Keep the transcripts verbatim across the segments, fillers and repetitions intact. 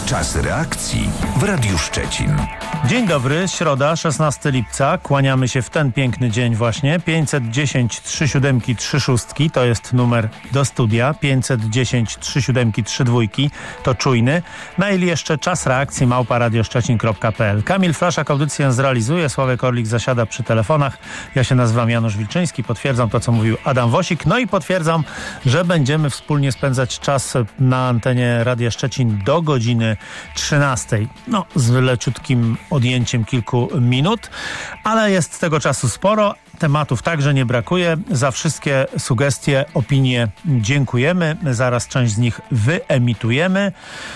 Czas reakcji w Radiu Szczecin. Dzień dobry, środa, szesnastego lipca. Kłaniamy się w ten piękny dzień właśnie. pięćset dziesięć trzy siódemki trzy szóstki to jest numer do studia. pięćset dziesięć trzy siódemki trzy dwójki to czujny. Mail jeszcze czas reakcji małpa radioszczecin kropka p l. Kamil Flaszak audycję zrealizuje. Sławek Orlik zasiada przy telefonach. Ja się nazywam Janusz Wilczyński. Potwierdzam to, co mówił Adam Wosik. No i potwierdzam, że będziemy wspólnie spędzać czas na antenie Radia Szczecin do godziny trzynastej. No, z leciutkim odjęciem kilku minut, ale jest tego czasu sporo. Tematów także nie brakuje. Za wszystkie sugestie, opinie dziękujemy. Zaraz część z nich wyemitujemy.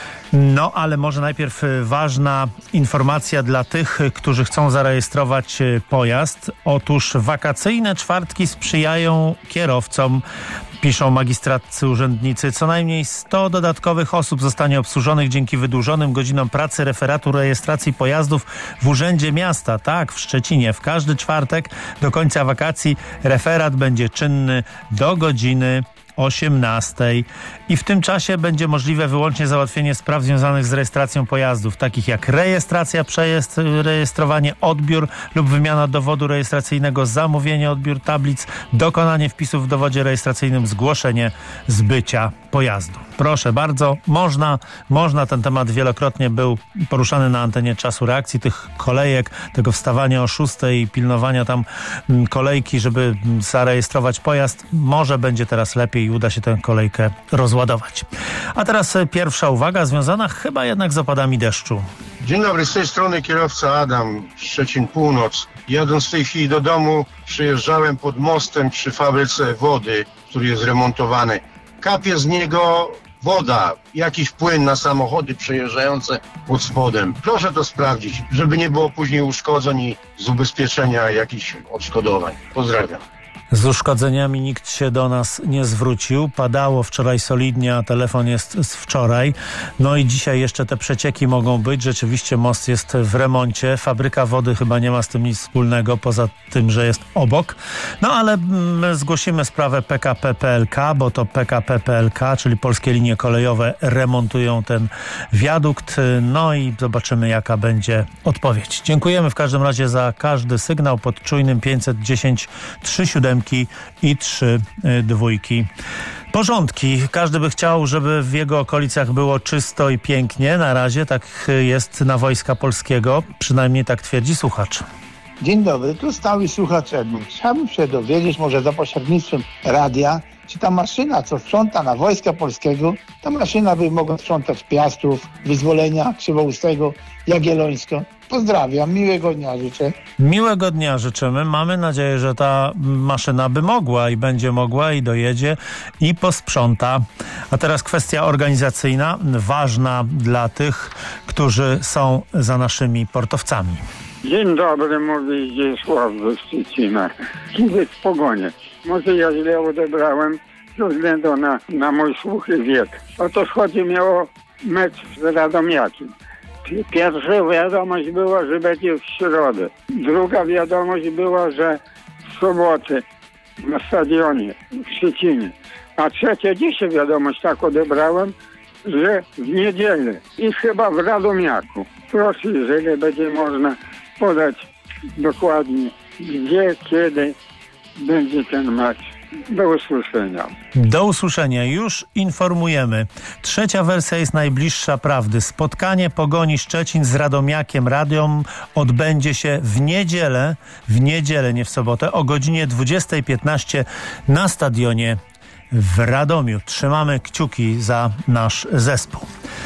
No, ale może najpierw ważna informacja dla tych, którzy chcą zarejestrować pojazd. Otóż wakacyjne czwartki sprzyjają kierowcom. Piszą magistracy urzędnicy. Co najmniej sto dodatkowych osób zostanie obsłużonych dzięki wydłużonym godzinom pracy referatu rejestracji pojazdów w Urzędzie Miasta. Tak, w Szczecinie. W każdy czwartek do końca wakacji referat będzie czynny do godziny osiemnastej i w tym czasie będzie możliwe wyłącznie załatwienie spraw związanych z rejestracją pojazdów, takich jak rejestracja, przejazd, rejestrowanie, odbiór lub wymiana dowodu rejestracyjnego, zamówienie, odbiór tablic, dokonanie wpisów w dowodzie rejestracyjnym, zgłoszenie zbycia pojazdu. Proszę bardzo, można, można, ten temat wielokrotnie był poruszany na antenie Czasu Reakcji, tych kolejek, tego wstawania o szóstej i pilnowania tam kolejki, żeby zarejestrować pojazd. Może będzie teraz lepiej i uda się tę kolejkę rozładować. A teraz pierwsza uwaga, związana chyba jednak z opadami deszczu. Dzień dobry, z tej strony kierowca Adam, Szczecin Północ. Jadąc w tej chwili do domu, przyjeżdżałem pod mostem przy fabryce wody, który jest remontowany. Kapie z niego woda, jakiś płyn na samochody przejeżdżające pod spodem. Proszę to sprawdzić, żeby nie było później uszkodzeń i z ubezpieczenia jakichś odszkodowań. Pozdrawiam. Z uszkodzeniami nikt się do nas nie zwrócił. Padało wczoraj solidnie, a telefon jest z wczoraj. No i dzisiaj jeszcze te przecieki mogą być. Rzeczywiście most jest w remoncie. Fabryka wody chyba nie ma z tym nic wspólnego, poza tym, że jest obok. No ale my zgłosimy sprawę P K P P L K, bo to P K P P L K, czyli Polskie Linie Kolejowe, remontują ten wiadukt. No i zobaczymy, jaka będzie odpowiedź. Dziękujemy w każdym razie za każdy sygnał pod czujnym pięćset dziesięć trzy siódemki i trzy dwójki. Porządki. Każdy by chciał, żeby w jego okolicach było czysto i pięknie. Na razie tak jest na Wojska Polskiego. Przynajmniej tak twierdzi słuchacz. Dzień dobry, tu stały słuchacz Edmund. Chciałbym się dowiedzieć, może za pośrednictwem radia, czy ta maszyna, co sprząta na Wojska Polskiego, ta maszyna by mogła sprzątać Piastów, Wyzwolenia, Krzywoustego, Jagiellońsko. Pozdrawiam, miłego dnia życzę. Miłego dnia życzymy. Mamy nadzieję, że ta maszyna by mogła i będzie mogła i dojedzie i posprząta. A teraz kwestia organizacyjna, ważna dla tych, którzy są za naszymi portowcami. Dzień dobry, mówi Zdzisław ze Szczecina. Kibic Pogonie. Może ja źle odebrałem ze względu na, na mój słuch i wiek. Otóż chodzi mi o mecz z Radomiakiem. Pierwsza wiadomość była, że będzie w środę. Druga wiadomość była, że w sobotę na stadionie w Szczecinie. A trzecia dzisiaj wiadomość tak odebrałem, że w niedzielę i chyba w Radomiaku. Proszę, jeżeli będzie można podać dokładnie, gdzie, kiedy będzie ten mecz. Do usłyszenia. Do usłyszenia. Już informujemy. Trzecia wersja jest najbliższa prawdy. Spotkanie Pogoni Szczecin z Radomiakiem Radiom odbędzie się w niedzielę, w niedzielę, nie w sobotę, o godzinie dwudziestej piętnaście na stadionie w Radomiu. Trzymamy kciuki za nasz zespół.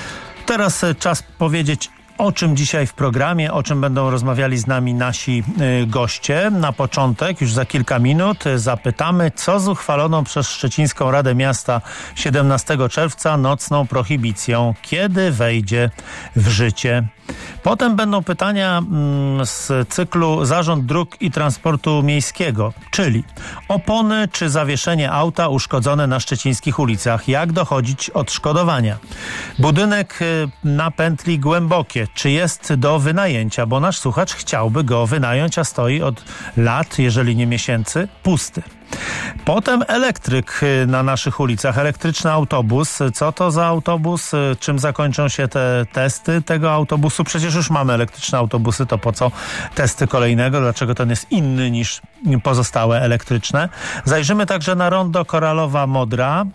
Teraz czas powiedzieć, o czym dzisiaj w programie, o czym będą rozmawiali z nami nasi y, goście. Na początek, już za kilka minut, y, zapytamy, co z uchwaloną przez Szczecińską Radę Miasta siedemnastego czerwca nocną prohibicją, kiedy wejdzie w życie. Potem będą pytania mm, z cyklu Zarząd Dróg i Transportu Miejskiego, czyli opony czy zawieszenie auta uszkodzone na szczecińskich ulicach, jak dochodzić odszkodowania. Budynek y, na pętli Głębokie, czy jest do wynajęcia, bo nasz słuchacz chciałby go wynająć, a stoi od lat, jeżeli nie miesięcy, pusty. Potem elektryk na naszych ulicach, elektryczny autobus. Co to za autobus? Czym zakończą się te testy tego autobusu? Przecież już mamy elektryczne autobusy, to po co testy kolejnego? Dlaczego ten jest inny niż pozostałe elektryczne? Zajrzymy także na rondo Koralowa Modra,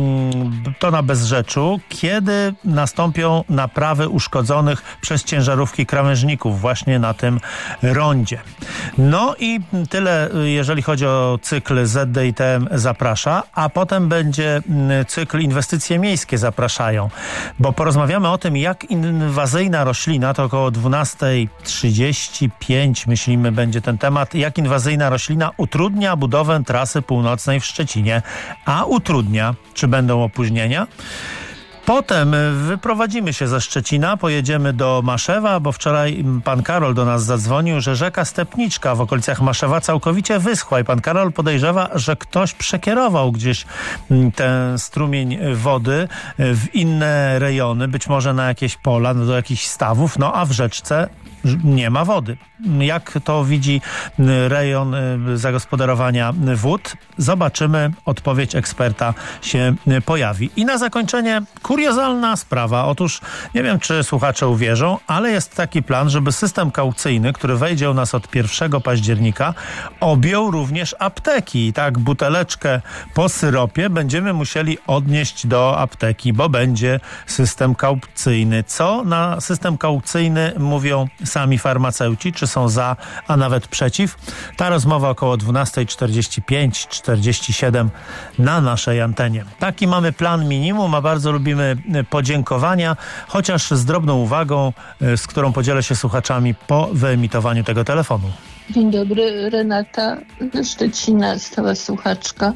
to na Bezrzeczu, kiedy nastąpią naprawy uszkodzonych przez ciężarówki krawężników właśnie na tym rondzie. No i tyle, jeżeli chodzi o cykl Z D I T M zaprasza, a potem będzie cykl Inwestycje miejskie zapraszają, bo porozmawiamy o tym, jak inwazyjna roślina, to około dwunasta trzydzieści pięć myślimy będzie ten temat, jak inwazyjna roślina utrudnia budowę trasy północnej w Szczecinie, a utrudnia, czy będą opóźnienia? Potem wyprowadzimy się ze Szczecina, pojedziemy do Maszewa, bo wczoraj pan Karol do nas zadzwonił, że rzeka Stepniczka w okolicach Maszewa całkowicie wyschła i pan Karol podejrzewa, że ktoś przekierował gdzieś ten strumień wody w inne rejony, być może na jakieś pola, do jakichś stawów, no a w rzeczce nie ma wody. Jak to widzi rejon zagospodarowania wód? Zobaczymy. Odpowiedź eksperta się pojawi. I na zakończenie kuriozalna sprawa. Otóż nie wiem, czy słuchacze uwierzą, ale jest taki plan, żeby system kaucyjny, który wejdzie u nas od pierwszego października, objął również apteki. I tak buteleczkę po syropie będziemy musieli odnieść do apteki, bo będzie system kaucyjny. Co na system kaucyjny mówią sami farmaceuci? Czy są za, a nawet przeciw? Ta rozmowa około dwunasta czterdzieści pięć czterdzieści siedem na naszej antenie. Taki mamy plan minimum, a bardzo lubimy podziękowania, chociaż z drobną uwagą, z którą podzielę się słuchaczami po wyemitowaniu tego telefonu. Dzień dobry, Renata ze Szczecina, stała słuchaczka.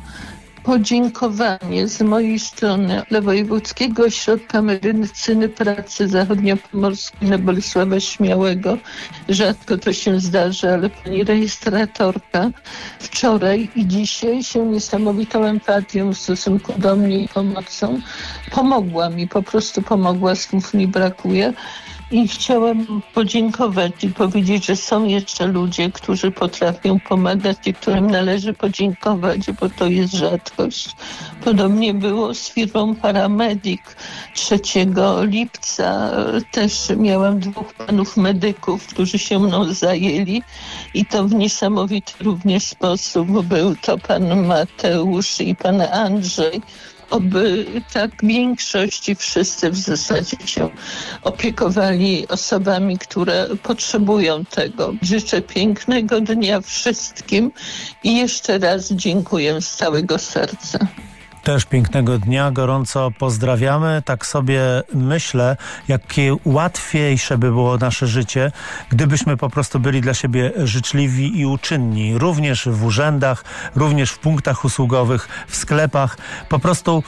Podziękowanie z mojej strony dla Wojewódzkiego Ośrodka Medycyny Pracy Zachodniopomorskiej na Bolesława Śmiałego. Rzadko to się zdarza, ale pani rejestratorka wczoraj i dzisiaj się niesamowitą empatią w stosunku do mnie i pomocą pomogła mi, po prostu pomogła, słów mi brakuje. I chciałam podziękować i powiedzieć, że są jeszcze ludzie, którzy potrafią pomagać i którym należy podziękować, bo to jest rzadkość. Podobnie było z firmą Paramedic. trzeciego lipca też miałam dwóch panów medyków, którzy się mną zajęli i to w niesamowity również sposób. Był to pan Mateusz i pan Andrzej. Oby tak większość i wszyscy w zasadzie się opiekowali osobami, które potrzebują tego. Życzę pięknego dnia wszystkim i jeszcze raz dziękuję z całego serca. Też pięknego dnia, gorąco pozdrawiamy. Tak sobie myślę, jakie łatwiejsze by było nasze życie, gdybyśmy po prostu byli dla siebie życzliwi i uczynni. Również w urzędach, również w punktach usługowych, w sklepach. Po prostu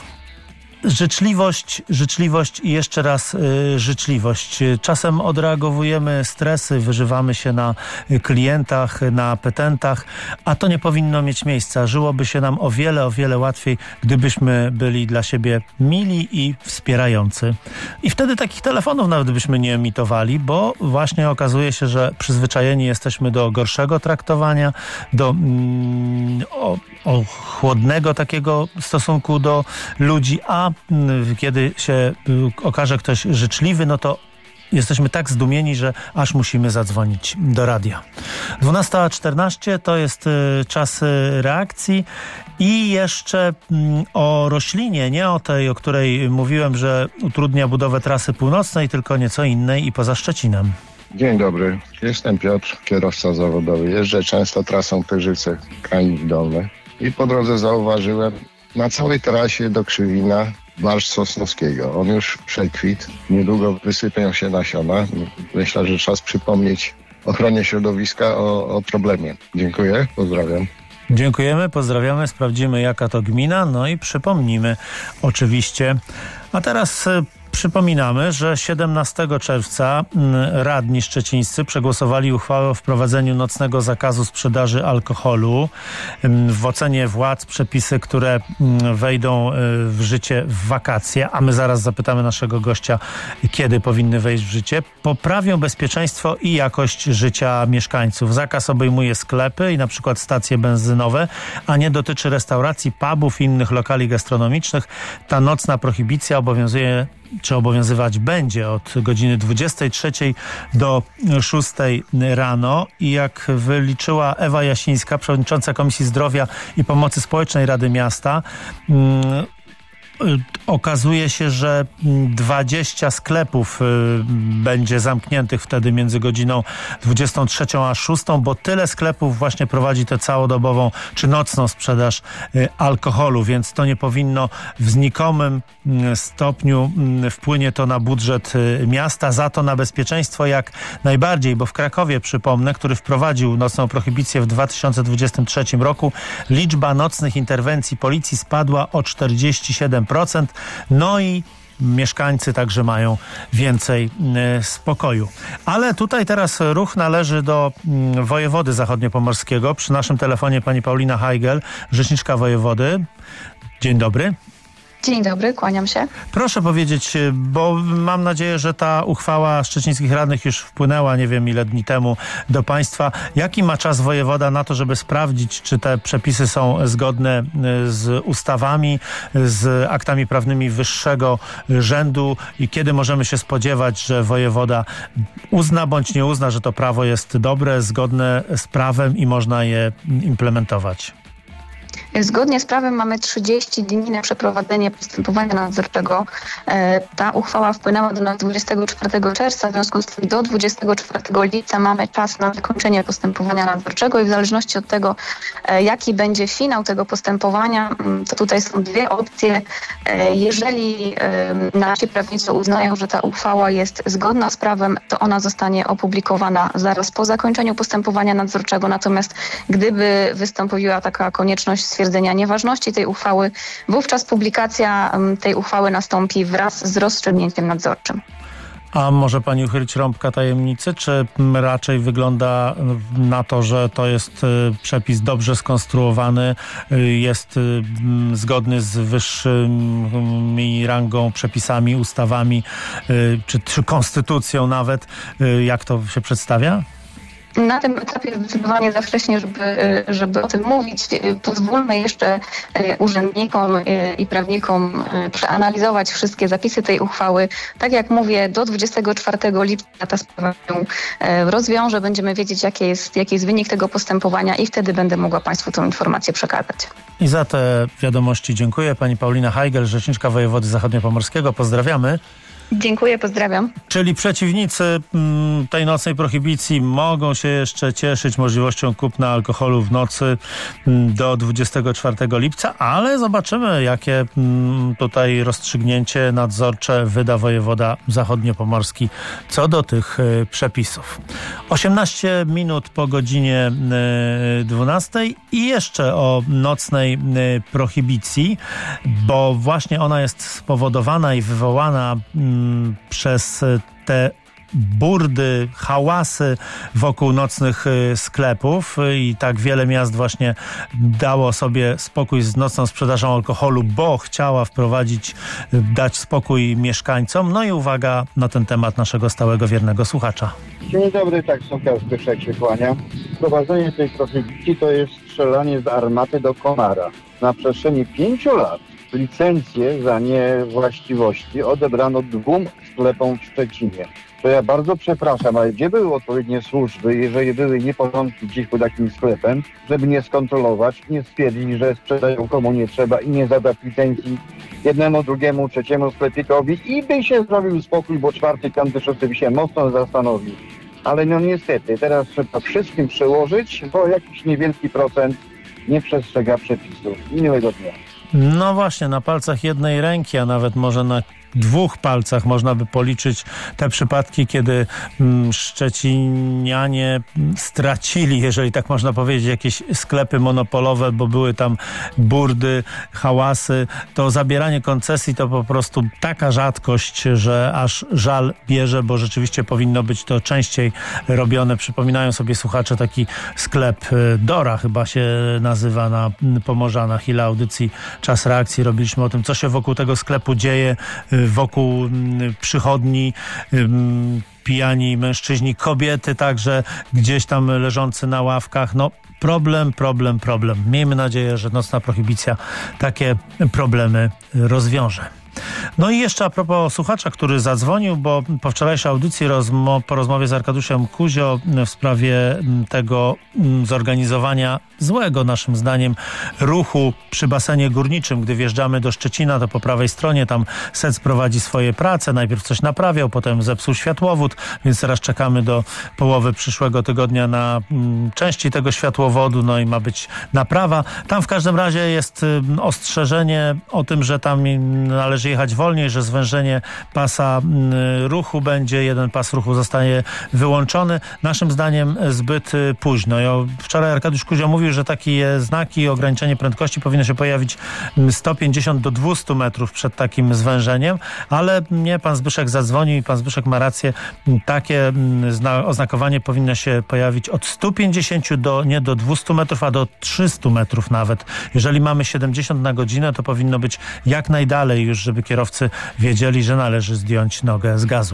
życzliwość, życzliwość i jeszcze raz y, życzliwość. Czasem odreagowujemy stresy, wyżywamy się na klientach, na petentach, a to nie powinno mieć miejsca. Żyłoby się nam o wiele, o wiele łatwiej, gdybyśmy byli dla siebie mili i wspierający. I wtedy takich telefonów nawet byśmy nie emitowali, bo właśnie okazuje się, że przyzwyczajeni jesteśmy do gorszego traktowania, do mm, o, o chłodnego takiego stosunku do ludzi, a kiedy się okaże ktoś życzliwy, no to jesteśmy tak zdumieni, że aż musimy zadzwonić do radia. dwunasta czternaście to jest czas reakcji i jeszcze o roślinie, nie o tej, o której mówiłem, że utrudnia budowę trasy północnej, tylko nieco innej i poza Szczecinem. Dzień dobry, jestem Piotr, kierowca zawodowy. Jeżdżę często trasą Pyrzyce-Kranik Dolny i po drodze zauważyłem na całej trasie do Krzywina barszcz sosnowskiego. On już przekwitł, niedługo wysypią się nasiona. Myślę, że czas przypomnieć ochronie środowiska o, o problemie. Dziękuję, pozdrawiam. Dziękujemy, pozdrawiamy, sprawdzimy jaka to gmina, no i przypomnimy oczywiście. A teraz Przypominamy, że siedemnastego czerwca radni szczecińscy przegłosowali uchwałę o wprowadzeniu nocnego zakazu sprzedaży alkoholu. W ocenie władz przepisy, które wejdą w życie w wakacje, a my zaraz zapytamy naszego gościa, kiedy powinny wejść w życie, poprawią bezpieczeństwo i jakość życia mieszkańców. Zakaz obejmuje sklepy i na przykład stacje benzynowe, a nie dotyczy restauracji, pubów i innych lokali gastronomicznych. Ta nocna prohibicja obowiązuje czy obowiązywać będzie od godziny dwudziestej trzeciej do szóstej rano i jak wyliczyła Ewa Jasińska, przewodnicząca Komisji Zdrowia i Pomocy Społecznej Rady Miasta, mm, okazuje się, że dwadzieścia sklepów będzie zamkniętych wtedy między godziną dwudziestą trzecią a szóstą, bo tyle sklepów właśnie prowadzi tę całodobową czy nocną sprzedaż alkoholu, więc to nie powinno w znikomym stopniu wpłynie to na budżet miasta, za to na bezpieczeństwo jak najbardziej, bo w Krakowie, przypomnę, który wprowadził nocną prohibicję w dwa tysiące dwudziestym trzecim roku, liczba nocnych interwencji policji spadła o czterdzieści siedem procent. No i mieszkańcy także mają więcej y, spokoju. Ale tutaj teraz ruch należy do y, wojewody zachodniopomorskiego. Przy naszym telefonie pani Paulina Hajgel, rzeczniczka wojewody. Dzień dobry. Dzień dobry, kłaniam się. Proszę powiedzieć, bo mam nadzieję, że ta uchwała szczecińskich radnych już wpłynęła, nie wiem ile dni temu, do państwa. Jaki ma czas wojewoda na to, żeby sprawdzić, czy te przepisy są zgodne z ustawami, z aktami prawnymi wyższego rzędu i kiedy możemy się spodziewać, że wojewoda uzna bądź nie uzna, że to prawo jest dobre, zgodne z prawem i można je implementować? Zgodnie z prawem mamy trzydzieści dni na przeprowadzenie postępowania nadzorczego. Ta uchwała wpłynęła do nas dwudziestego czwartego czerwca, w związku z tym do dwudziestego czwartego lipca mamy czas na zakończenie postępowania nadzorczego i w zależności od tego, jaki będzie finał tego postępowania, to tutaj są dwie opcje. Jeżeli nasi prawnicy uznają, że ta uchwała jest zgodna z prawem, to ona zostanie opublikowana zaraz po zakończeniu postępowania nadzorczego. Natomiast gdyby wystąpiła taka konieczność stwierdzenia nieważności tej uchwały, wówczas publikacja tej uchwały nastąpi wraz z rozstrzygnięciem nadzorczym. A może pani uchylić rąbka tajemnicy, czy raczej wygląda na to, że to jest przepis dobrze skonstruowany, jest zgodny z wyższymi rangą przepisami, ustawami, czy, czy konstytucją nawet? Jak to się przedstawia? Na tym etapie zdecydowanie za wcześnie, żeby, żeby o tym mówić. Pozwólmy jeszcze urzędnikom i prawnikom przeanalizować wszystkie zapisy tej uchwały. Tak jak mówię, do dwudziestego czwartego lipca ta sprawa się rozwiąże. Będziemy wiedzieć, jaki jest, jaki jest wynik tego postępowania i wtedy będę mogła państwu tę informację przekazać. I za te wiadomości dziękuję. Pani Paulina Hajgel, rzeczniczka wojewody zachodniopomorskiego. Pozdrawiamy. Dziękuję, pozdrawiam. Czyli przeciwnicy m, tej nocnej prohibicji mogą się jeszcze cieszyć możliwością kupna alkoholu w nocy m, do dwudziestego czwartego lipca, ale zobaczymy, jakie m, tutaj rozstrzygnięcie nadzorcze wyda wojewoda zachodniopomorski co do tych y, przepisów. osiemnaście minut po godzinie y, dwunastej i jeszcze o nocnej y, prohibicji, bo właśnie ona jest spowodowana i wywołana y, przez te burdy, hałasy wokół nocnych sklepów i tak wiele miast właśnie dało sobie spokój z nocną sprzedażą alkoholu, bo chciała wprowadzić, dać spokój mieszkańcom. No i uwaga na ten temat naszego stałego, wiernego słuchacza. Dzień dobry, taksówkarz Zbyszek się kłania. Wprowadzenie tej prohibicji to jest strzelanie z armaty do komara. Na przestrzeni pięciu lat licencję za niewłaściwości odebrano dwóm sklepom w Szczecinie. To ja bardzo przepraszam, ale gdzie były odpowiednie służby, jeżeli były nieporządki gdzieś pod jakimś sklepem, żeby nie skontrolować, nie stwierdzić, że sprzedają komu nie trzeba i nie zadać licencji jednemu, drugiemu, trzeciemu sklepikowi i by się zrobił spokój, bo czwarty, piąty, szósty by się mocno zastanowił. Ale no niestety, teraz trzeba wszystkim przełożyć, bo jakiś niewielki procent nie przestrzega przepisów. Miłego dnia. No właśnie, na palcach jednej ręki, a nawet może na dwóch palcach można by policzyć te przypadki, kiedy mm, szczecinianie stracili, jeżeli tak można powiedzieć, jakieś sklepy monopolowe, bo były tam burdy, hałasy. To zabieranie koncesji to po prostu taka rzadkość, że aż żal bierze, bo rzeczywiście powinno być to częściej robione. Przypominają sobie słuchacze taki sklep Dora chyba się nazywa na Pomorzanach. Ile audycji Czas Reakcji robiliśmy o tym, co się wokół tego sklepu dzieje, wokół przychodni, pijani mężczyźni, kobiety także gdzieś tam leżący na ławkach. No problem, problem, problem. Miejmy nadzieję, że nocna prohibicja takie problemy rozwiąże. No i jeszcze a propos słuchacza, który zadzwonił, bo po wczorajszej audycji rozmo- po rozmowie z Arkadiuszem Kuzio w sprawie tego zorganizowania złego naszym zdaniem ruchu przy basenie górniczym, gdy wjeżdżamy do Szczecina, to po prawej stronie tam S E C prowadzi swoje prace, najpierw coś naprawiał, potem zepsuł światłowód, więc teraz czekamy do połowy przyszłego tygodnia na mm, części tego światłowodu, no i ma być naprawa. Tam w każdym razie jest y, ostrzeżenie o tym, że tam należy jechać wolniej, że zwężenie pasa y, ruchu będzie, jeden pas ruchu zostanie wyłączony. Naszym zdaniem zbyt y, późno. Ja, wczoraj Arkadiusz Kuzio mówił, że takie znaki ograniczenie prędkości powinno się pojawić sto pięćdziesiąt do dwustu metrów przed takim zwężeniem, ale mnie pan Zbyszek zadzwonił i pan Zbyszek ma rację, takie oznakowanie powinno się pojawić od stu pięćdziesięciu do, nie do dwustu metrów, a do trzystu metrów nawet. Jeżeli mamy siedemdziesiąt na godzinę, to powinno być jak najdalej już, żeby kierowcy wiedzieli, że należy zdjąć nogę z gazu.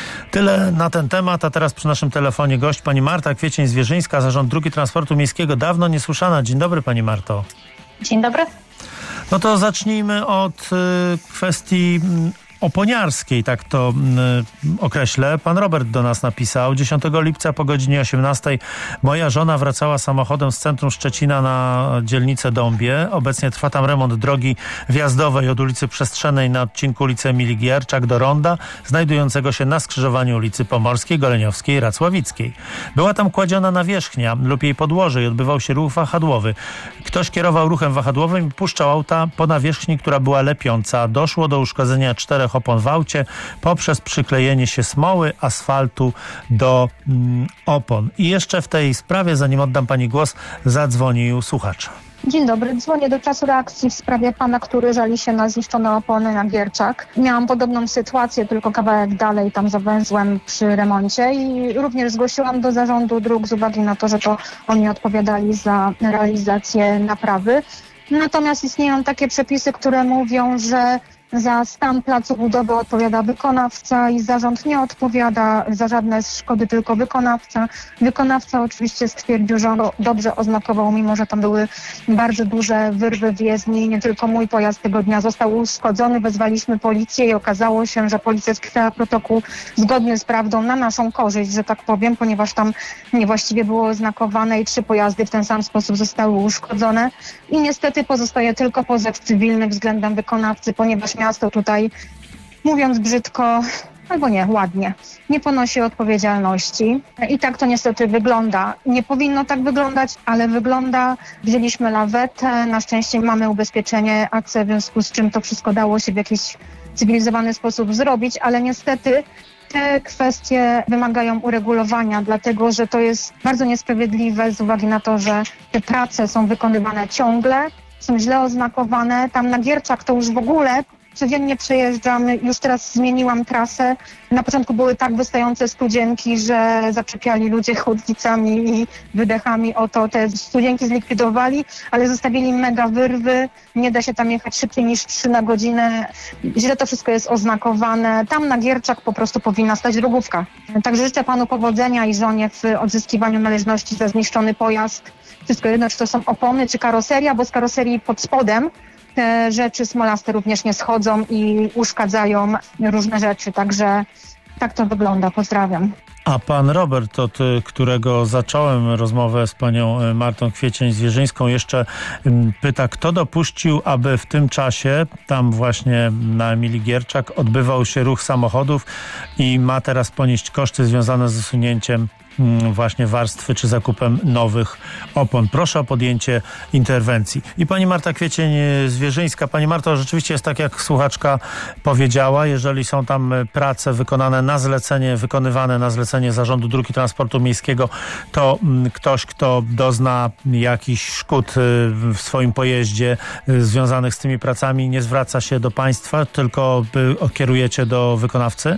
Tyle na ten temat, a teraz przy naszym telefonie gość pani Marta Kwiecień-Zwierzyńska, Zarząd Dróg i Transportu Miejskiego. Dawno niesłyszana. Dzień dobry pani Marto. Dzień dobry. No to zacznijmy od y, kwestii y, oponiarskiej, tak to y, określę. Pan Robert do nas napisał. dziesiątego lipca po godzinie osiemnastej moja żona wracała samochodem z centrum Szczecina na dzielnicę Dąbie. Obecnie trwa tam remont drogi wjazdowej od ulicy Przestrzennej na odcinku ulicy Emilii Gierczak do ronda, znajdującego się na skrzyżowaniu ulicy Pomorskiej, Goleniowskiej i Racławickiej. Była tam kładziona nawierzchnia lub jej podłoże i odbywał się ruch wahadłowy. Ktoś kierował ruchem wahadłowym i puszczał auta po nawierzchni, która była lepiąca. Doszło do uszkodzenia czterech opon w aucie poprzez przyklejenie się smoły, asfaltu do mm, opon. I jeszcze w tej sprawie, zanim oddam pani głos, zadzwonił słuchacz. Dzień dobry, dzwonię do Czasu Reakcji w sprawie pana, który żali się na zniszczone opony na Gierczak. Miałam podobną sytuację, tylko kawałek dalej tam zawęzłem przy remoncie i również zgłosiłam do Zarządu Dróg z uwagi na to, że to oni odpowiadali za realizację naprawy. Natomiast istnieją takie przepisy, które mówią, że za stan placu budowy odpowiada wykonawca i zarząd nie odpowiada za żadne szkody, tylko wykonawca. Wykonawca oczywiście stwierdził, że on dobrze oznakował, mimo że tam były bardzo duże wyrwy w jezdni. Nie tylko mój pojazd tego dnia został uszkodzony. Wezwaliśmy policję i okazało się, że policja spisała protokół zgodny z prawdą na naszą korzyść, że tak powiem, ponieważ tam niewłaściwie było oznakowane i trzy pojazdy w ten sam sposób zostały uszkodzone. I niestety pozostaje tylko pozew cywilny względem wykonawcy, ponieważ miasto tutaj, mówiąc brzydko, albo nie, ładnie, nie ponosi odpowiedzialności. I tak to niestety wygląda. Nie powinno tak wyglądać, ale wygląda. Wzięliśmy lawetę, na szczęście mamy ubezpieczenie A C, w związku z czym to wszystko dało się w jakiś cywilizowany sposób zrobić, ale niestety te kwestie wymagają uregulowania, dlatego że to jest bardzo niesprawiedliwe z uwagi na to, że te prace są wykonywane ciągle, są źle oznakowane. Tam na Gierczak to już w ogóle codziennie przejeżdżam, już teraz zmieniłam trasę. Na początku były tak wystające studzienki, że zaczepiali ludzie chodnicami i wydechami o to. Te studzienki zlikwidowali, ale zostawili mega wyrwy. Nie da się tam jechać szybciej niż trzy na godzinę. Źle to wszystko jest oznakowane. Tam na Gierczak po prostu powinna stać drogówka. Także życzę panu powodzenia i żonie w odzyskiwaniu należności za zniszczony pojazd. Wszystko jedno, czy to są opony, czy karoseria, bo z karoserii pod spodem te rzeczy smolaste również nie schodzą i uszkadzają różne rzeczy, także tak to wygląda. Pozdrawiam. A pan Robert, od którego zacząłem rozmowę z panią Martą Kwiecień-Zwierzyńską, jeszcze pyta, kto dopuścił, aby w tym czasie, tam właśnie na Emilii Gierczak, odbywał się ruch samochodów i ma teraz ponieść koszty związane z usunięciem właśnie warstwy czy zakupem nowych opon. Proszę o podjęcie interwencji. I pani Marta Kwiecień-Zwierzyńska. Pani Marto, rzeczywiście jest tak, jak słuchaczka powiedziała. Jeżeli są tam prace wykonane na zlecenie, wykonywane na zlecenie Zarządu Dróg i Transportu Miejskiego, to ktoś, kto dozna jakichś szkód w swoim pojeździe związanych z tymi pracami, nie zwraca się do państwa, tylko kierujecie do wykonawcy?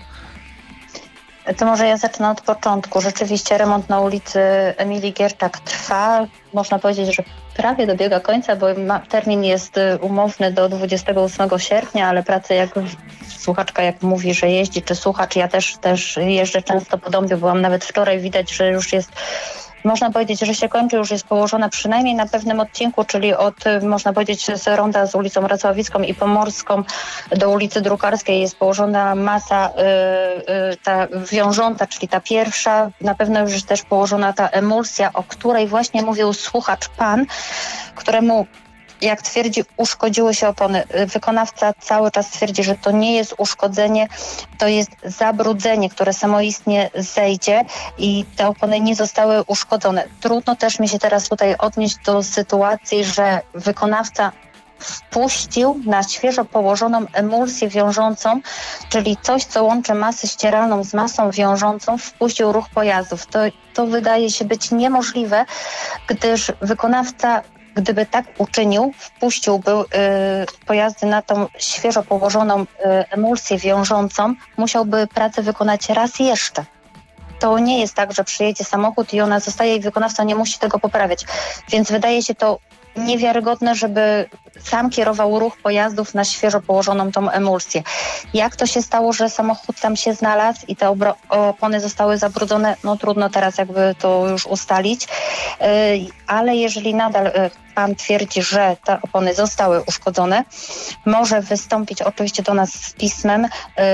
To może ja zacznę od początku. Rzeczywiście remont na ulicy Emilii Gierczak trwa. Można powiedzieć, że prawie dobiega końca, bo ma, termin jest umowny do dwudziestego ósmego sierpnia, ale prace, jak słuchaczka jak mówi, że jeździ, czy słuchacz, ja też, też jeżdżę często po Dąbiu. Byłam nawet wczoraj, widać, że już jest, można powiedzieć, że się kończy, już jest położona przynajmniej na pewnym odcinku, czyli od, można powiedzieć, z ronda z ulicą Racławicką i Pomorską do ulicy Drukarskiej jest położona masa yy, yy, ta wiążąca, czyli ta pierwsza, na pewno już jest też położona ta emulsja, o której właśnie mówił słuchacz pan, któremu, jak twierdzi, uszkodziły się opony. Wykonawca cały czas twierdzi, że to nie jest uszkodzenie, to jest zabrudzenie, które samoistnie zejdzie i te opony nie zostały uszkodzone. Trudno też mi się teraz tutaj odnieść do sytuacji, że wykonawca wpuścił na świeżo położoną emulsję wiążącą, czyli coś, co łączy masę ścieralną z masą wiążącą, wpuścił ruch pojazdów. To, to wydaje się być niemożliwe, gdyż wykonawca, gdyby tak uczynił, wpuściłby y, pojazdy na tą świeżo położoną y, emulsję wiążącą, musiałby pracę wykonać raz jeszcze. To nie jest tak, że przyjedzie samochód i ona zostaje i wykonawca nie musi tego poprawiać. Więc wydaje się to niewiarygodne, żeby sam kierował ruch pojazdów na świeżo położoną tą emulsję. Jak to się stało, że samochód tam się znalazł i te obro- opony zostały zabrudzone? No trudno teraz jakby to już ustalić, yy, ale jeżeli nadal yy, pan twierdzi, że te opony zostały uszkodzone, może wystąpić oczywiście do nas z pismem. Yy,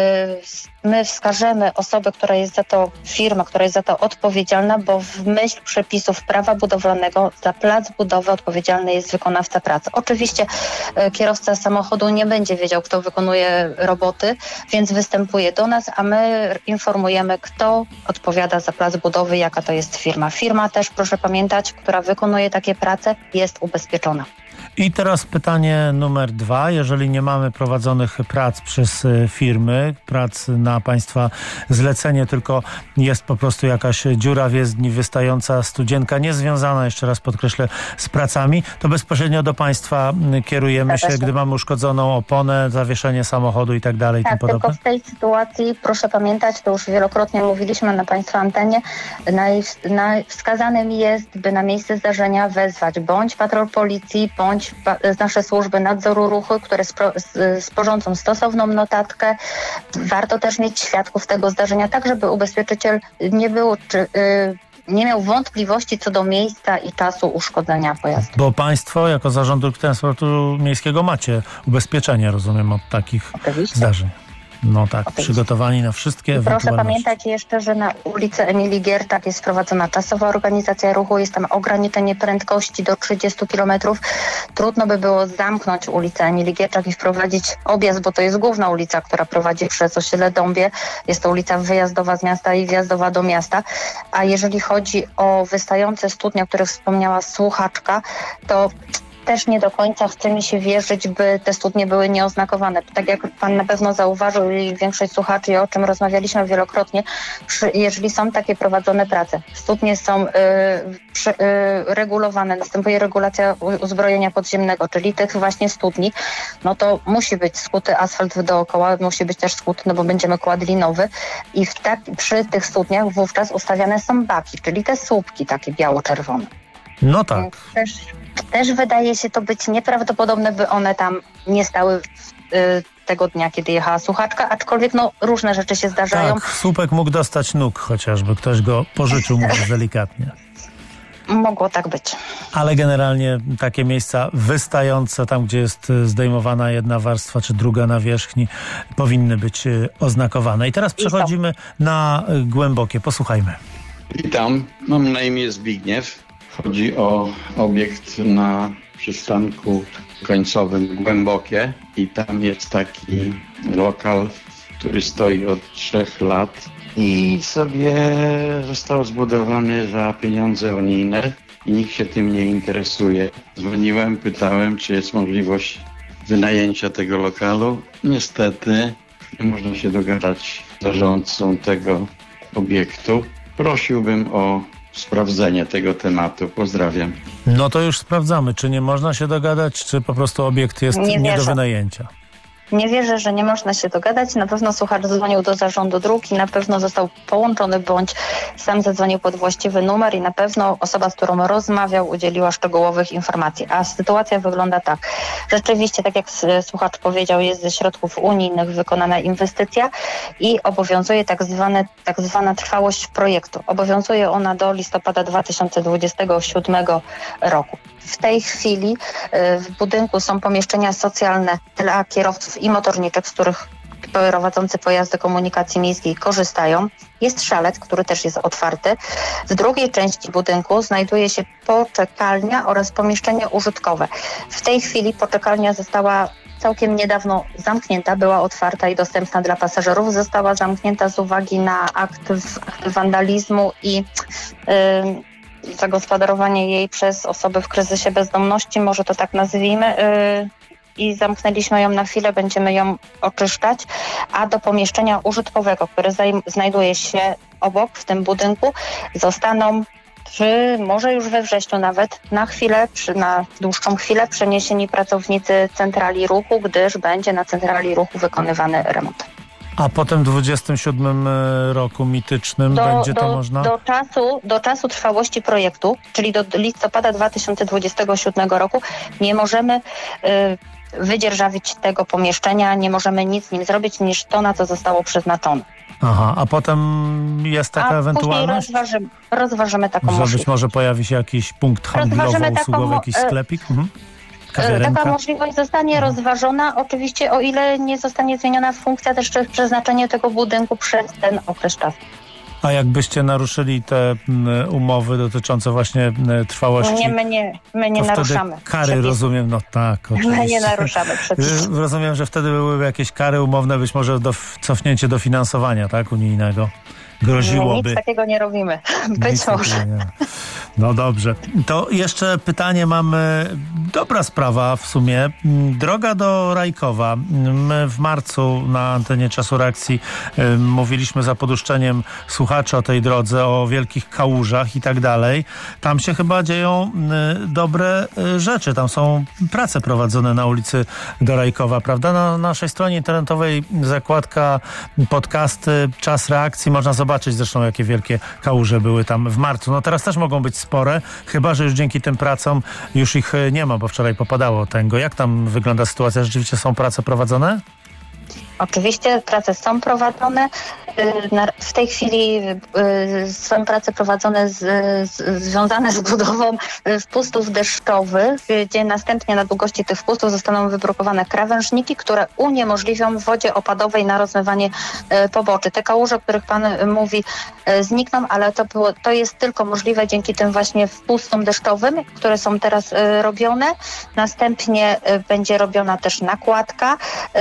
my wskażemy osobę, która jest za to, firma, która jest za to odpowiedzialna, bo w myśl przepisów prawa budowlanego za plac budowy odpowiedzialny jest wykonawca pracy. Oczywiście y, kierowca samochodu nie będzie wiedział, kto wykonuje roboty, więc występuje do nas, a my informujemy, kto odpowiada za plac budowy, jaka to jest firma. Firma też, proszę pamiętać, która wykonuje takie prace, jest ubezpieczona. I teraz pytanie numer dwa. Jeżeli nie mamy prowadzonych prac przez firmy, prac na państwa zlecenie, tylko jest po prostu jakaś dziura w jezdni, wystająca studzienka, niezwiązana, jeszcze raz podkreślę, z pracami, to bezpośrednio do państwa kierujemy się, gdy mamy uszkodzoną oponę, zawieszenie samochodu i tak dalej. Tak, tylko w tej sytuacji proszę pamiętać, to już wielokrotnie mówiliśmy na państwa antenie, naj, naj, wskazanym jest, by na miejsce zdarzenia wezwać bądź patrol policji, bądź nasze służby nadzoru ruchu, które spro, sporządzą stosowną notatkę. Warto też mieć świadków tego zdarzenia, tak żeby ubezpieczyciel nie był, czy, yy, nie miał wątpliwości co do miejsca i czasu uszkodzenia pojazdu. Bo państwo jako Zarząd Dróg Transportu Miejskiego macie ubezpieczenie, rozumiem, od takich Oczywiście. zdarzeń. No tak, Oczywiście. przygotowani na wszystkie ewentualności. Proszę pamiętać jeszcze, że na ulicy Emilii Gierczak jest wprowadzona czasowa organizacja ruchu, jest tam ograniczenie prędkości do trzydziestu kilometrów. Trudno by było zamknąć ulicę Emilii Gierczak i wprowadzić objazd, bo to jest główna ulica, która prowadzi przez osiedle Dąbie. Jest to ulica wyjazdowa z miasta i wjazdowa do miasta. A jeżeli chodzi o wystające studnie, o których wspomniała słuchaczka, to też nie do końca chce mi się wierzyć, by te studnie były nieoznakowane. Tak jak pan na pewno zauważył i większość słuchaczy, i o czym rozmawialiśmy wielokrotnie, przy, jeżeli są takie prowadzone prace, studnie są y, przy, y, regulowane, następuje regulacja uzbrojenia podziemnego, czyli tych właśnie studni, no to musi być skuty asfalt dookoła, musi być też skuty, no bo będziemy kładli nowy i w tak, przy tych studniach wówczas ustawiane są baki, czyli te słupki takie biało-czerwone. No tak. Też, też wydaje się to być nieprawdopodobne, by one tam nie stały y, tego dnia, kiedy jechała słuchaczka, aczkolwiek no różne rzeczy się zdarzają. Tak, słupek mógł dostać nóg chociażby, ktoś go pożyczył, mówiąc delikatnie. Mogło tak być. Ale generalnie takie miejsca wystające, tam gdzie jest zdejmowana jedna warstwa czy druga nawierzchni, powinny być oznakowane. I teraz przechodzimy na głębokie. Posłuchajmy. Witam, mam na imię Zbigniew. Chodzi o obiekt na przystanku końcowym Głębokie i tam jest taki lokal, który stoi od trzech lat i sobie został zbudowany za pieniądze unijne i nikt się tym nie interesuje. Dzwoniłem, pytałem, czy jest możliwość wynajęcia tego lokalu. Niestety nie można się dogadać z zarządcą tego obiektu. Prosiłbym o sprawdzenie tego tematu. Pozdrawiam. No to już sprawdzamy, czy nie można się dogadać, czy po prostu obiekt jest nie, nie do wynajęcia. Nie wierzę, że nie można się dogadać. Na pewno słuchacz dzwonił do zarządu dróg i na pewno został połączony bądź sam zadzwonił pod właściwy numer i na pewno osoba, z którą rozmawiał, udzieliła szczegółowych informacji. A sytuacja wygląda tak. Rzeczywiście, tak jak słuchacz powiedział, jest ze środków unijnych wykonana inwestycja i obowiązuje tak, zwane, tak zwana trwałość projektu. Obowiązuje ona do listopada dwa tysiące dwudziestego siódmego roku. W tej chwili w budynku są pomieszczenia socjalne dla kierowców i motorniczych, z których prowadzący pojazdy komunikacji miejskiej korzystają. Jest szalet, który też jest otwarty. W drugiej części budynku znajduje się poczekalnia oraz pomieszczenie użytkowe. W tej chwili poczekalnia została całkiem niedawno zamknięta, była otwarta i dostępna dla pasażerów. Została zamknięta z uwagi na akt, akt wandalizmu i yy, zagospodarowanie jej przez osoby w kryzysie bezdomności, może to tak nazwijmy, yy, i zamknęliśmy ją na chwilę, będziemy ją oczyszczać, a do pomieszczenia użytkowego, które zaj- znajduje się obok w tym budynku, zostaną czy może już we wrześniu nawet na chwilę, przy, na dłuższą chwilę przeniesieni pracownicy centrali ruchu, gdyż będzie na centrali ruchu wykonywany remont. A potem w dwudziestym siódmym roku mitycznym do, będzie to do, można? Do czasu, do czasu trwałości projektu, czyli do listopada dwa tysiące dwudziestego siódmego roku, nie możemy y, wydzierżawić tego pomieszczenia, nie możemy nic z nim zrobić niż to, na co zostało przeznaczone. Aha, a potem jest taka a ewentualność? Później rozważymy, rozważymy taką że możliwość. Być może pojawi się jakiś punkt handlowo-usługowy, jakiś sklepik? Mhm. Kawiarenka. Taka możliwość zostanie mhm. rozważona, oczywiście o ile nie zostanie zmieniona funkcja, też przeznaczenie tego budynku przez ten okres czasu. A jakbyście naruszyli te umowy dotyczące właśnie trwałości? Nie, my nie, my nie to naruszamy. Wtedy kary, przepisy. Rozumiem, no tak. Oczywiście. My nie naruszamy przepisów. Rozumiem, że wtedy byłyby jakieś kary umowne, być może do cofnięcie dofinansowania, tak, unijnego. Groziłoby. Nic takiego nie robimy. Być może. No dobrze. To jeszcze pytanie mamy. Dobra sprawa w sumie. Droga do Rajkowa. My w marcu na antenie Czasu Reakcji y, mówiliśmy za poduszczeniem słuchaczy o tej drodze, o wielkich kałużach i tak dalej. Tam się chyba dzieją y, dobre y, rzeczy. Tam są prace prowadzone na ulicy do Rajkowa, prawda? Na naszej stronie internetowej zakładka podcasty Czas Reakcji. Można zobaczyć zresztą, jakie wielkie kałuże były tam w marcu. No teraz też mogą być spore, chyba że już dzięki tym pracom już ich nie ma, bo wczoraj popadało tęgo. Jak tam wygląda sytuacja? Rzeczywiście są prace prowadzone? Oczywiście prace są prowadzone. W tej chwili są prace prowadzone z, z, związane z budową wpustów deszczowych, gdzie następnie na długości tych wpustów zostaną wybrukowane krawężniki, które uniemożliwią w wodzie opadowej na rozmywanie poboczy. Te kałuże, o których pan mówi, znikną, ale to, było, to jest tylko możliwe dzięki tym właśnie wpustom deszczowym, które są teraz robione. Następnie będzie robiona też nakładka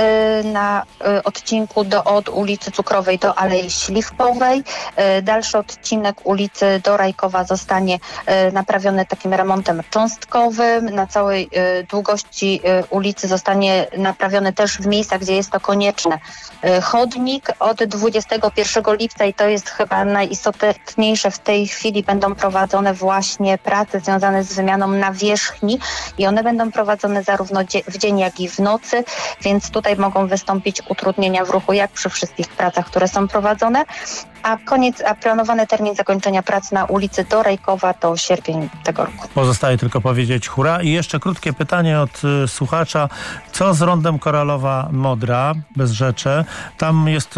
na odcinku do, od ulicy Cukrowej do Alei Śliwkowej. Dalszy odcinek ulicy do Rajkowa zostanie naprawiony takim remontem cząstkowym. Na całej długości ulicy zostanie naprawiony też w miejscach, gdzie jest to konieczne, chodnik. Od dwudziestego pierwszego lipca, i to jest chyba najistotniejsze w tej chwili, będą prowadzone właśnie prace związane z wymianą nawierzchni i one będą prowadzone zarówno w dzień, jak i w nocy, więc tutaj mogą wystąpić utrudnienia w ruchu, jak przy wszystkich pracach, które są prowadzone, a koniec, a planowany termin zakończenia prac na ulicy do Rajkowa to sierpień tego roku. Pozostaje tylko powiedzieć hurra. I jeszcze krótkie pytanie od y, słuchacza. Co z rondem Koralowa Modra, Bezrzecze? Tam jest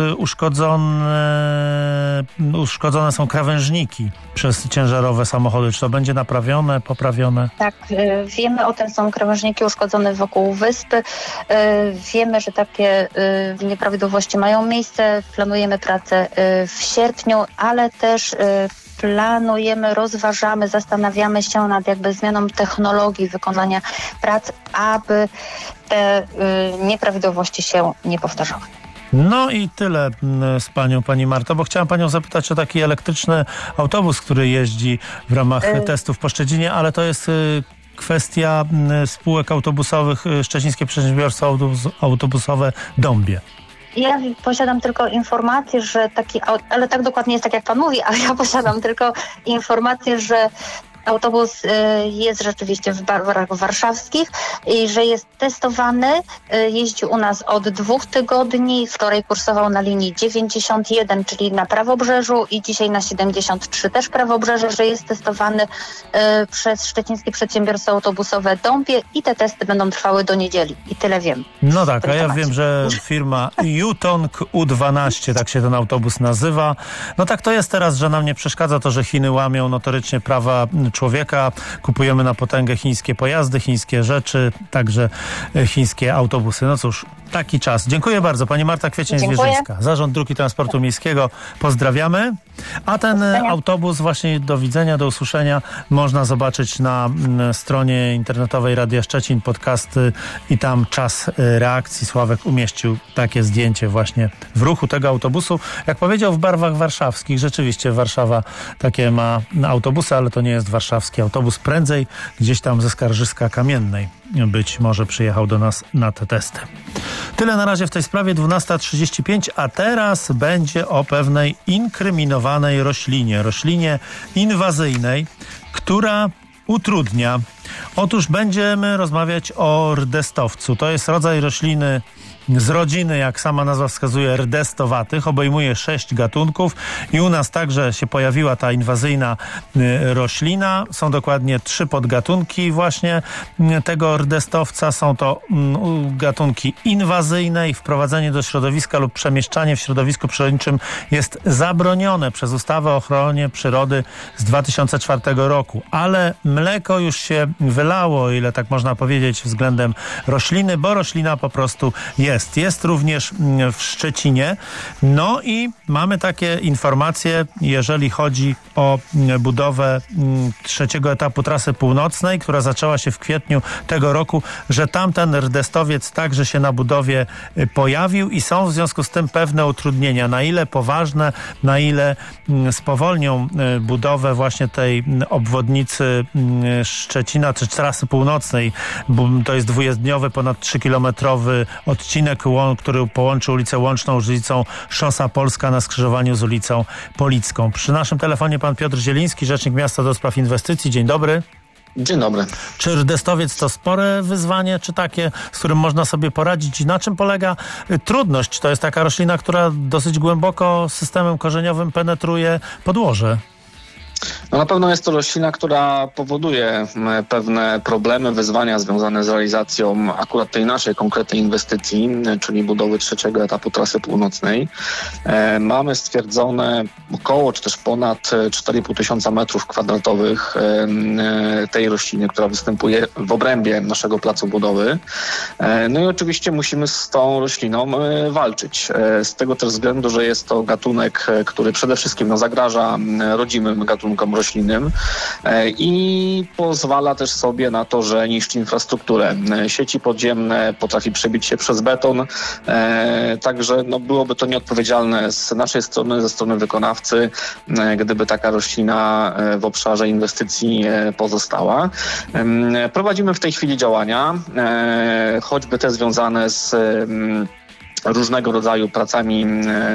uszkodzone, uszkodzone są krawężniki przez ciężarowe samochody. Czy to będzie naprawione, poprawione? Tak, y, wiemy o tym, są krawężniki uszkodzone wokół wyspy. Y, wiemy, że takie y, nieprawidłowości mają miejsce. Planujemy pracę y, w sierpniu, ale też y, planujemy, rozważamy, zastanawiamy się nad jakby zmianą technologii wykonania prac, aby te y, nieprawidłowości się nie powtarzały. No i tyle z panią, pani Marto, bo chciałam panią zapytać o taki elektryczny autobus, który jeździ w ramach y- testów po Szczecinie, ale to jest y- kwestia y- spółek autobusowych, y- Szczecińskie Przedsiębiorstwo Autobus- Autobusowe Dąbie. Ja posiadam tylko informację, że taki, ale tak dokładnie jest tak jak pan mówi, ale ja posiadam tylko informację, że autobus jest rzeczywiście w barwach warszawskich i że jest testowany. Jeździ u nas od dwóch tygodni. Wczoraj kursował na linii dziewięćdziesiąt jeden, czyli na Prawobrzeżu, i dzisiaj na siedemdziesiąt trzy też Prawobrzeże, że jest testowany przez Szczecińskie Przedsiębiorstwo Autobusowe Dąbie i te testy będą trwały do niedzieli. I tyle wiem. No tak, a ja wiem, że firma Yutong U dwanaście, tak się ten autobus nazywa. No tak to jest teraz, że nam nie przeszkadza to, że Chiny łamią notorycznie prawa człowieka. Kupujemy na potęgę chińskie pojazdy, chińskie rzeczy, także chińskie autobusy. No cóż, taki czas. Dziękuję bardzo. Pani Marta Kwiecień-Zwierzyńska, Zarząd Dróg i Transportu Miejskiego. Pozdrawiamy. A ten autobus, właśnie do widzenia, do usłyszenia, można zobaczyć na stronie internetowej Radia Szczecin, podcasty i tam czas reakcji. Sławek umieścił takie zdjęcie właśnie w ruchu tego autobusu. Jak powiedział, w barwach warszawskich. Rzeczywiście Warszawa takie ma autobusy, ale to nie jest warszawski autobus. Prędzej gdzieś tam ze Skarżyska Kamiennej być może przyjechał do nas na te testy. Tyle na razie w tej sprawie. dwunasta trzydzieści pięć, a teraz będzie o pewnej inkryminowanej roślinie. Roślinie inwazyjnej, która utrudnia. Otóż będziemy rozmawiać o rdestowcu. To jest rodzaj rośliny z rodziny, jak sama nazwa wskazuje, rdestowatych. Obejmuje sześć gatunków i u nas także się pojawiła ta inwazyjna y, roślina. Są dokładnie trzy podgatunki właśnie y, tego rdestowca. Są to y, gatunki inwazyjne. Ich wprowadzenie do środowiska lub przemieszczanie w środowisku przyrodniczym jest zabronione przez ustawę o ochronie przyrody z dwa tysiące czwartego roku. Ale mleko już się wylało, o ile tak można powiedzieć, względem rośliny, bo roślina po prostu jest. Jest. Jest również w Szczecinie. No i mamy takie informacje, jeżeli chodzi o budowę trzeciego etapu trasy północnej, która zaczęła się w kwietniu tego roku, że tamten rdestowiec także się na budowie pojawił i są w związku z tym pewne utrudnienia. Na ile poważne, na ile spowolnią budowę właśnie tej obwodnicy Szczecina, czy trasy północnej, bo to jest dwujezdniowy, ponad trzykilometrowy odcinek, który połączy ulicę Łączną z ulicą Szosa Polska na skrzyżowaniu z ulicą Policką. Przy naszym telefonie pan Piotr Zieliński, rzecznik miasta do spraw inwestycji. Dzień dobry. Dzień dobry. Czy rdestowiec to spore wyzwanie, czy takie, z którym można sobie poradzić? Na czym polega trudność? To jest taka roślina, która dosyć głęboko systemem korzeniowym penetruje podłoże. No na pewno jest to roślina, która powoduje pewne problemy, wyzwania związane z realizacją akurat tej naszej konkretnej inwestycji, czyli budowy trzeciego etapu trasy północnej. E, mamy stwierdzone około, czy też ponad cztery i pół tysiąca metrów kwadratowych e, tej rośliny, która występuje w obrębie naszego placu budowy. E, no i oczywiście musimy z tą rośliną e, walczyć. E, z tego też względu, że jest to gatunek, który przede wszystkim no, zagraża rodzimym gatunkom roślinnym i pozwala też sobie na to, że niszczy infrastrukturę. Sieci podziemne, potrafi przebić się przez beton, także no, byłoby to nieodpowiedzialne z naszej strony, ze strony wykonawcy, gdyby taka roślina w obszarze inwestycji pozostała. Prowadzimy w tej chwili działania, choćby te związane z różnego rodzaju pracami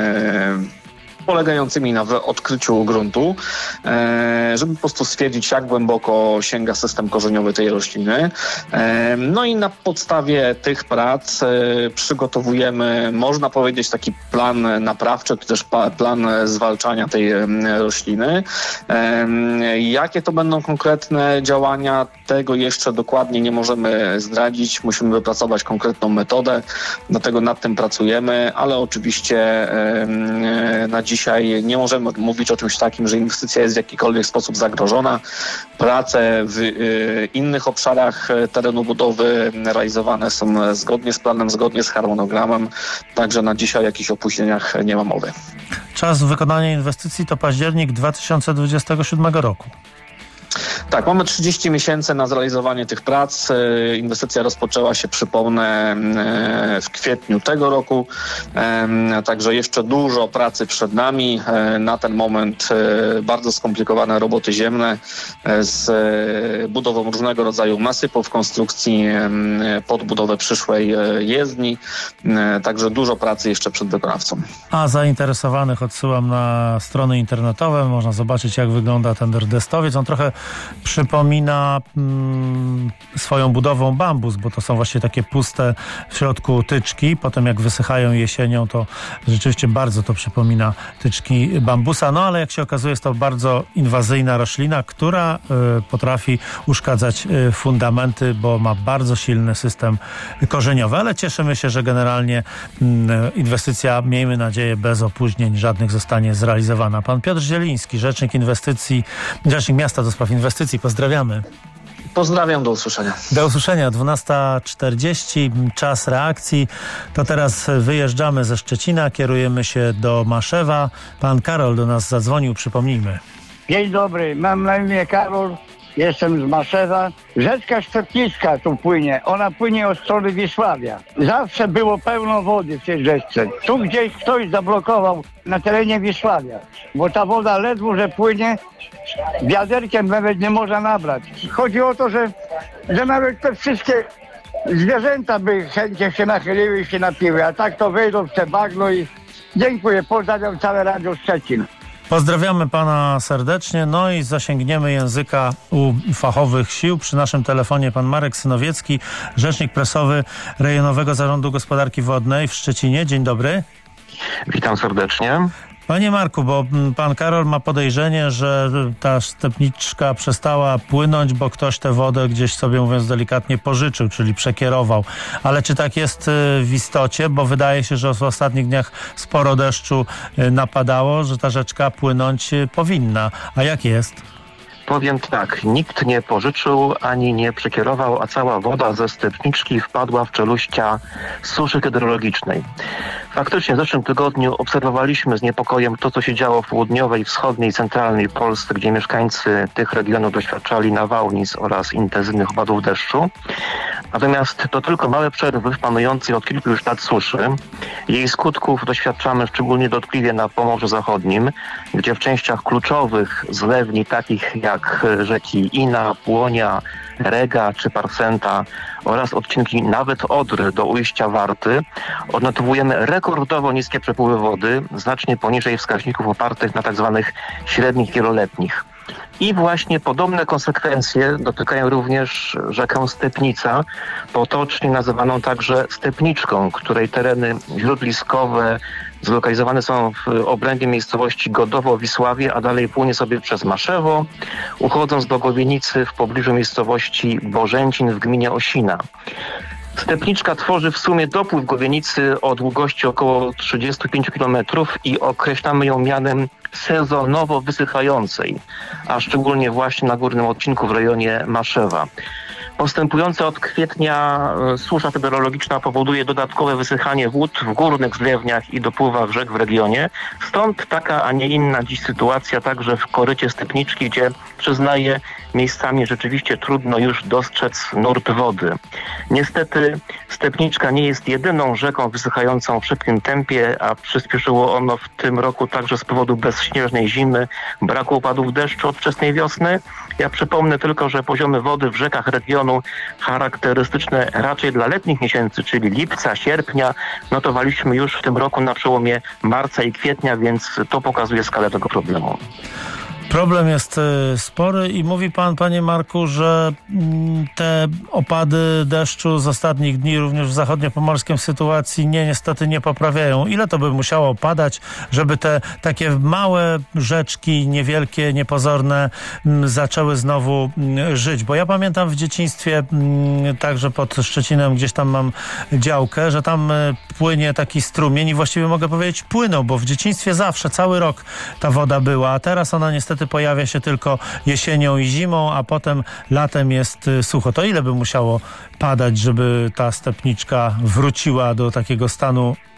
polegającymi na odkryciu gruntu, żeby po prostu stwierdzić, jak głęboko sięga system korzeniowy tej rośliny. No i na podstawie tych prac przygotowujemy, można powiedzieć, taki plan naprawczy, czy też plan zwalczania tej rośliny. Jakie to będą konkretne działania, tego jeszcze dokładnie nie możemy zdradzić. Musimy wypracować konkretną metodę, dlatego nad tym pracujemy, ale oczywiście na dziś Dzisiaj nie możemy mówić o czymś takim, że inwestycja jest w jakikolwiek sposób zagrożona. Prace w y, innych obszarach terenu budowy realizowane są zgodnie z planem, zgodnie z harmonogramem, także na dzisiaj o jakichś opóźnieniach nie ma mowy. Czas wykonania inwestycji to październik dwa tysiące dwudziestego siódmego roku. Tak, mamy trzydzieści miesięcy na zrealizowanie tych prac. Inwestycja rozpoczęła się, przypomnę, w kwietniu tego roku. Także jeszcze dużo pracy przed nami. Na ten moment bardzo skomplikowane roboty ziemne z budową różnego rodzaju nasypów, konstrukcji pod budowę przyszłej jezdni. Także dużo pracy jeszcze przed wykonawcą. A zainteresowanych odsyłam na strony internetowe. Można zobaczyć, jak wygląda ten Destowiec. On trochę przypomina mm, swoją budową bambus, bo to są właśnie takie puste w środku tyczki. Potem jak wysychają jesienią, to rzeczywiście bardzo to przypomina tyczki bambusa. No ale jak się okazuje, jest to bardzo inwazyjna roślina, która y, potrafi uszkadzać y, fundamenty, bo ma bardzo silny system korzeniowy. Ale cieszymy się, że generalnie y, inwestycja, miejmy nadzieję, bez opóźnień żadnych zostanie zrealizowana. Pan Piotr Zieliński, rzecznik inwestycji, rzecznik miasta do spraw inwestycji. Pozdrawiamy. Pozdrawiam, do usłyszenia. Do usłyszenia, dwunasta czterdzieści, czas reakcji. To teraz wyjeżdżamy ze Szczecina, kierujemy się do Maszewa. Pan Karol do nas zadzwonił, przypomnijmy. Dzień dobry, mam na imię Karol, jestem z Maszewa. Rzeczka Szczepnicka tu płynie, ona płynie od strony Wisławia. Zawsze było pełno wody w tej rzeczce. Tu gdzieś ktoś zablokował na terenie Wisławia, bo ta woda ledwo, że płynie, wiaderkiem nawet nie można nabrać. Chodzi o to, że, że nawet te wszystkie zwierzęta by chętnie się nachyliły i się napiły, a tak to wejdą w te bagno i dziękuję, pozdrawiam całe Radio Szczecin. Pozdrawiamy pana serdecznie, no i zasięgniemy języka u fachowych sił. Przy naszym telefonie pan Marek Synowiecki, rzecznik prasowy Rejonowego Zarządu Gospodarki Wodnej w Szczecinie. Dzień dobry. Witam serdecznie. Panie Marku, bo pan Karol ma podejrzenie, że ta stepniczka przestała płynąć, bo ktoś tę wodę gdzieś sobie, mówiąc delikatnie, pożyczył, czyli przekierował. Ale czy tak jest w istocie? Bo wydaje się, że w ostatnich dniach sporo deszczu napadało, że ta rzeczka płynąć powinna. A jak jest? Powiem tak, nikt nie pożyczył ani nie przekierował, a cała woda ze stepniczki wpadła w czeluścia suszy hydrologicznej. Faktycznie w zeszłym tygodniu obserwowaliśmy z niepokojem to, co się działo w południowej, wschodniej, centralnej Polsce, gdzie mieszkańcy tych regionów doświadczali nawałnic oraz intensywnych opadów deszczu. Natomiast to tylko małe przerwy w panującej od kilku już lat suszy. Jej skutków doświadczamy szczególnie dotkliwie na Pomorzu Zachodnim, gdzie w częściach kluczowych zlewni, takich jak rzeki Ina, Płonia, Rega czy Parsenta oraz odcinki nawet Odry do ujścia Warty, odnotowujemy rekordowo niskie przepływy wody, znacznie poniżej wskaźników opartych na tzw. średnich wieloletnich. I właśnie podobne konsekwencje dotykają również rzekę Stepnica, potocznie nazywaną także Stepniczką, której tereny śródliskowe zlokalizowane są w obrębie miejscowości Godowo-Wisławie, a dalej płynie sobie przez Maszewo, uchodząc do Gowienicy w pobliżu miejscowości Bożęcin w gminie Osina. Stepniczka tworzy w sumie dopływ Gowienicy o długości około trzydzieści pięć kilometrów i określamy ją mianem sezonowo wysychającej, a szczególnie właśnie na górnym odcinku w rejonie Maszewa. Postępująca od kwietnia susza hydrologiczna powoduje dodatkowe wysychanie wód w górnych zlewniach i dopływach rzek w regionie. Stąd taka, a nie inna dziś sytuacja także w korycie Stepniczki, gdzie, przyznaję, miejscami rzeczywiście trudno już dostrzec nurt wody. Niestety Stepniczka nie jest jedyną rzeką wysychającą w szybkim tempie, a przyspieszyło ono w tym roku także z powodu bezśnieżnej zimy, braku opadów deszczu od wczesnej wiosny. Ja przypomnę tylko, że poziomy wody w rzekach regionu charakterystyczne raczej dla letnich miesięcy, czyli lipca, sierpnia, notowaliśmy już w tym roku na przełomie marca i kwietnia, więc to pokazuje skalę tego problemu. Problem jest spory i mówi pan, panie Marku, że te opady deszczu z ostatnich dni również w zachodniopomorskim sytuacji nie, niestety nie poprawiają. Ile to by musiało padać, żeby te takie małe rzeczki, niewielkie, niepozorne, zaczęły znowu żyć? Bo ja pamiętam w dzieciństwie, także pod Szczecinem, gdzieś tam mam działkę, że tam płynie taki strumień i właściwie mogę powiedzieć płynął, bo w dzieciństwie zawsze, cały rok ta woda była, a teraz ona niestety pojawia się tylko jesienią i zimą, a potem latem jest sucho. To ile by musiało padać, żeby ta stepniczka wróciła do takiego stanu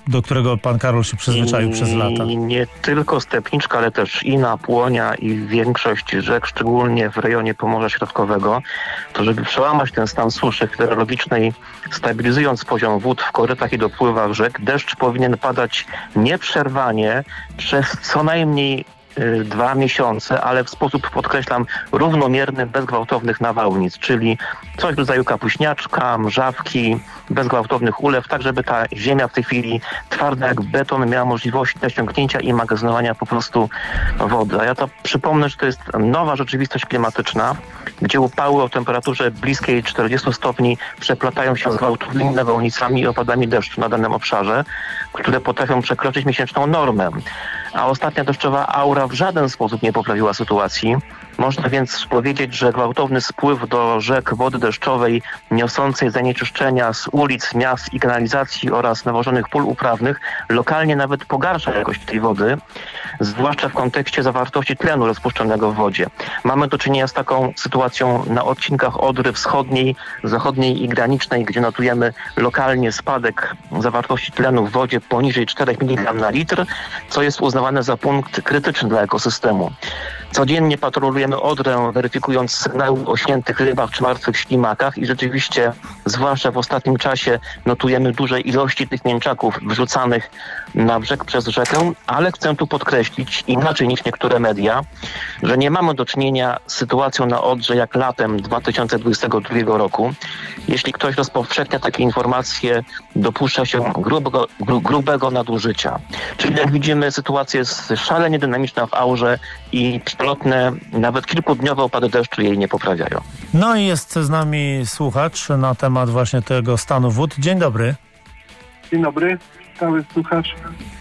do którego pan Karol się przyzwyczaił I przez lata. I nie tylko Stepniczka, ale też Ina, Płonia i większość rzek, szczególnie w rejonie Pomorza Środkowego, to żeby przełamać ten stan suszy hydrologicznej, stabilizując poziom wód w korytach i dopływach rzek, deszcz powinien padać nieprzerwanie przez co najmniej dwa miesiące, ale w sposób, podkreślam, równomierny, bez gwałtownych nawałnic, czyli coś w rodzaju kapuśniaczka, mrzawki, bez gwałtownych ulew, tak żeby ta ziemia w tej chwili twarda jak beton miała możliwość naciągnięcia i magazynowania po prostu wody. A ja to przypomnę, że to jest nowa rzeczywistość klimatyczna, gdzie upały o temperaturze bliskiej czterdziestu stopni przeplatają się z gwałtownymi nawałnicami i opadami deszczu na danym obszarze, które potrafią przekroczyć miesięczną normę. A ostatnia deszczowa aura w żaden sposób nie poprawiła sytuacji. Można więc powiedzieć, że gwałtowny spływ do rzek wody deszczowej niosącej zanieczyszczenia z ulic, miast i kanalizacji oraz nawożonych pól uprawnych lokalnie nawet pogarsza jakość tej wody, zwłaszcza w kontekście zawartości tlenu rozpuszczonego w wodzie. Mamy do czynienia z taką sytuacją na odcinkach Odry Wschodniej, Zachodniej i Granicznej, gdzie notujemy lokalnie spadek zawartości tlenu w wodzie poniżej czterech miligramów na litr, co jest uznawane za punkt krytyczny dla ekosystemu. Codziennie patrolujemy Odrę, weryfikując sygnały o śniętych rybach czy martwych ślimakach i rzeczywiście, zwłaszcza w ostatnim czasie, notujemy duże ilości tych mięczaków wrzucanych na brzeg przez rzekę, ale chcę tu podkreślić, inaczej niż niektóre media, że nie mamy do czynienia z sytuacją na Odrze jak latem dwa tysiące dwudziestego drugiego roku. Jeśli ktoś rozpowszechnia takie informacje, dopuszcza się grubego, gru, grubego nadużycia. Czyli jak widzimy, sytuacja jest szalenie dynamiczna w aurze i przelotne, nawet kilkudniowe opady deszczu jej nie poprawiają. No i jest z nami słuchacz na temat właśnie tego stanu wód. Dzień dobry. Dzień dobry, stały słuchacz.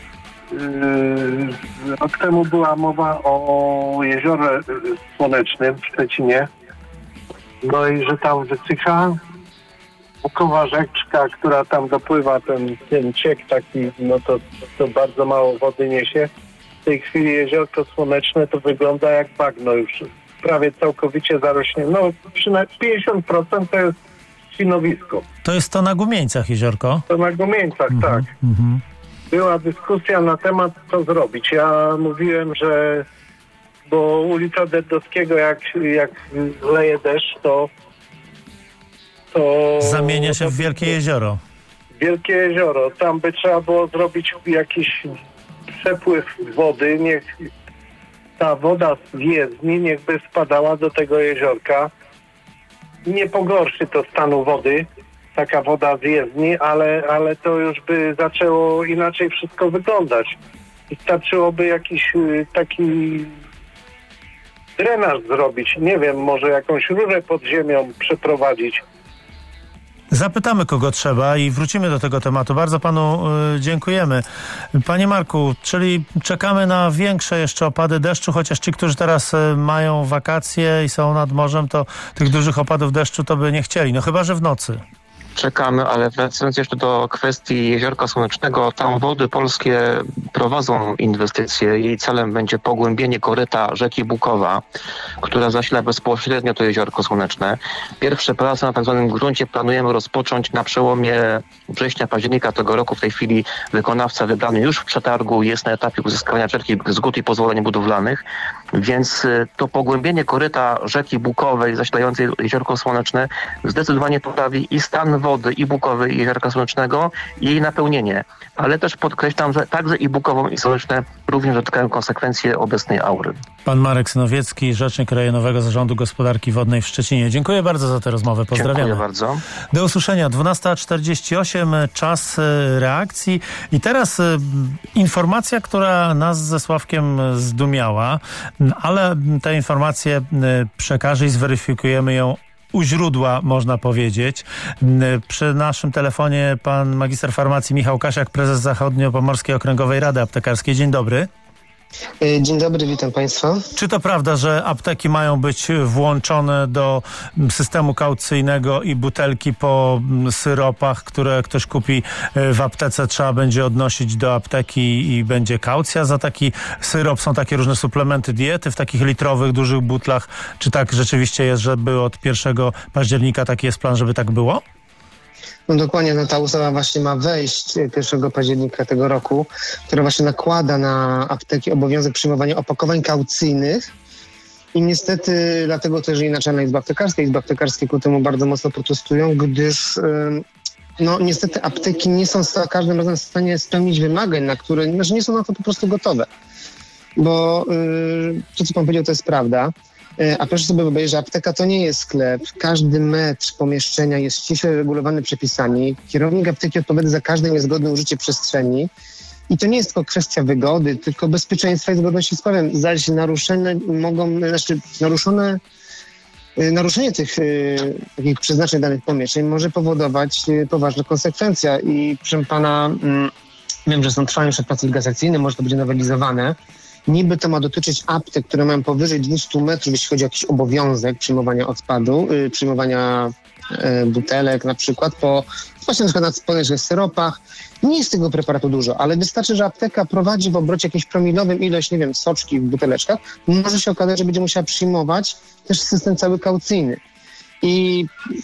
Yy, rok temu była mowa o jeziorze słonecznym w Szczecinie. No i że tam wysycha bukowa rzeczka, która tam dopływa, ten, ten ciek taki, no to, to bardzo mało wody niesie. W tej chwili jeziorko słoneczne to wygląda jak bagno już. Prawie całkowicie zarośnie. No przynajmniej pięćdziesiąt procent to jest świnowisko. To jest to na Gumieńcach jeziorko? To na Gumieńcach, mhm, tak. Mhm. Była dyskusja na temat, co zrobić. Ja mówiłem, że bo ulica Dębowskiego, jak, jak leje deszcz, to to... Zamienia się w wielkie jezioro. Wielkie jezioro. Tam by trzeba było zrobić jakiś przepływ wody. Niech ta woda z jezdni niech by spadała do tego jeziorka. Nie pogorszy to stanu wody, taka woda z jezdni, ale, ale to już by zaczęło inaczej wszystko wyglądać. Wystarczyłoby jakiś taki drenaż zrobić. Nie wiem, może jakąś rurę pod ziemią przeprowadzić. Zapytamy, kogo trzeba i wrócimy do tego tematu. Bardzo panu y, dziękujemy. Panie Marku, czyli czekamy na większe jeszcze opady deszczu, chociaż ci, którzy teraz y, mają wakacje i są nad morzem, to tych dużych opadów deszczu to by nie chcieli. No chyba, że w nocy. Czekamy, ale wracając jeszcze do kwestii Jeziorka Słonecznego, tam Wody Polskie prowadzą inwestycje. Jej celem będzie pogłębienie koryta rzeki Bukowa, która zasila bezpośrednio to Jeziorko Słoneczne. Pierwsze prace na tak zwanym gruncie planujemy rozpocząć na przełomie września, października tego roku. W tej chwili wykonawca wybrany już w przetargu jest na etapie uzyskania wszelkich zgód i pozwoleń budowlanych, więc to pogłębienie koryta rzeki Bukowej zasilającej Jeziorko Słoneczne zdecydowanie poprawi i stan wody i Bukowej i Jeziorka Słonecznego i jej napełnienie. Ale też podkreślam, że także i Bukową i Słoneczne również dotykają konsekwencje obecnej aury. Pan Marek Synowiecki, rzecznik Rejonowego Zarządu Gospodarki Wodnej w Szczecinie. Dziękuję bardzo za tę rozmowę. Pozdrawiamy. Dziękuję bardzo. Do usłyszenia. dwunasta czterdzieści osiem, czas reakcji. I teraz y, informacja, która nas ze Sławkiem zdumiała, ale tę informację y, przekaże i zweryfikujemy ją u źródła, można powiedzieć. Przy naszym telefonie pan magister farmacji Michał Kasiak, prezes Zachodniopomorskiej Okręgowej Rady Aptekarskiej. Dzień dobry. Dzień dobry, witam państwa. Czy to prawda, że apteki mają być włączone do systemu kaucyjnego i butelki po syropach, które ktoś kupi w aptece, trzeba będzie odnosić do apteki i będzie kaucja za taki syrop? Są takie różne suplementy diety w takich litrowych, dużych butlach. Czy tak rzeczywiście jest, żeby od pierwszego października taki jest plan, żeby tak było? No dokładnie, no ta ustawa właśnie ma wejść pierwszego października tego roku, która właśnie nakłada na apteki obowiązek przyjmowania opakowań kaucyjnych. I niestety dlatego też i Naczelna Izba Aptekarska i Izby Aptekarskie ku temu bardzo mocno protestują, gdyż no niestety apteki nie są za każdym razem w stanie spełnić wymagań, na które, znaczy nie są na to po prostu gotowe. Bo yy, to, co pan powiedział, to jest prawda. Yy, a proszę sobie wyobrazić, że apteka to nie jest sklep. Każdy metr pomieszczenia jest ściśle regulowany przepisami. Kierownik apteki odpowiada za każde niezgodne użycie przestrzeni. I to nie jest tylko kwestia wygody, tylko bezpieczeństwa i zgodności z prawem. Zaś naruszone mogą, znaczy naruszone, naruszenie tych y, takich przeznaczeń danych pomieszczeń może powodować y, poważne konsekwencje. I proszę pana, y, wiem, że są trwają jeszcze prace legislacyjne, może to będzie nowelizowane. Niby to ma dotyczyć aptek, które mają powyżej dwieście metrów, jeśli chodzi o jakiś obowiązek przyjmowania odpadu, y, przyjmowania y, butelek na przykład, po właśnie na przykład na podejrzewach syropach. Nie jest tego preparatu dużo, ale wystarczy, że apteka prowadzi w obrocie jakimś promilowym ilość, nie wiem, soczki w buteleczkach. Może się okazać, że będzie musiała przyjmować też system cały kaucyjny. I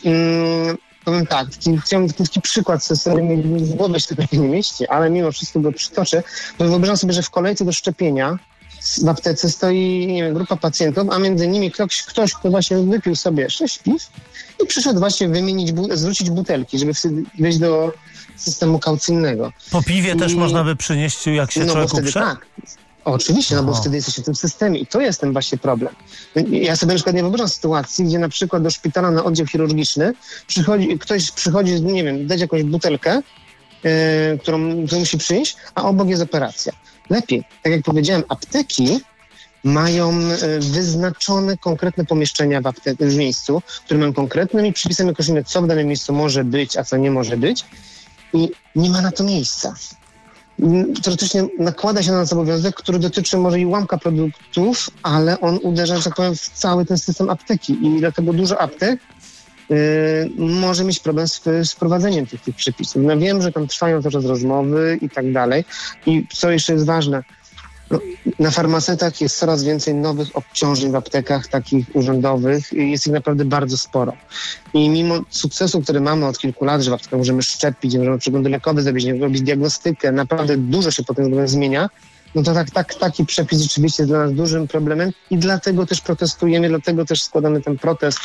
mm, powiem tak, chciałem taki przykład, sobie w głowie się tego nie mieści, ale mimo wszystko go przytoczę, bo wyobrażam sobie, że w kolejce do szczepienia w aptece stoi, nie wiem, grupa pacjentów, a między nimi ktoś, ktoś kto właśnie wypił sobie sześć piw i przyszedł właśnie wymienić, zwrócić butelki, żeby wejść do systemu kaucyjnego. Po piwie I... też można by przynieść, jak się no człowiek bo wtedy uprze? tak. Oczywiście, no bo Aha. wtedy jesteś w tym systemie i to jest ten właśnie problem. Ja sobie na przykład nie wyobrażam sytuacji, gdzie na przykład do szpitala na oddział chirurgiczny przychodzi, ktoś przychodzi, nie wiem, dać jakąś butelkę, yy, którą, którą musi przyjść, a obok jest operacja. Lepiej, tak jak powiedziałem, apteki mają wyznaczone konkretne pomieszczenia w, apte- w miejscu, które mają konkretnymi przepisami określone, co w danym miejscu może być, a co nie może być i nie ma na to miejsca. Teoretycznie nakłada się na nas obowiązek, który dotyczy może i ułamka produktów, ale on uderza, że tak powiem, w cały ten system apteki i dlatego dużo aptek yy, może mieć problem z, z wprowadzeniem tych, tych przepisów. No wiem, że tam trwają cały czas rozmowy i tak dalej i co jeszcze jest ważne, no, na farmaceutach jest coraz więcej nowych obciążeń w aptekach takich urzędowych i jest ich naprawdę bardzo sporo. I mimo sukcesu, który mamy od kilku lat, że w aptekach możemy szczepić, możemy przeglądy lekowe zrobić, robić diagnostykę, naprawdę dużo się po tym zmienia, no to tak, tak, taki przepis rzeczywiście jest dla nas dużym problemem i dlatego też protestujemy, dlatego też składamy ten protest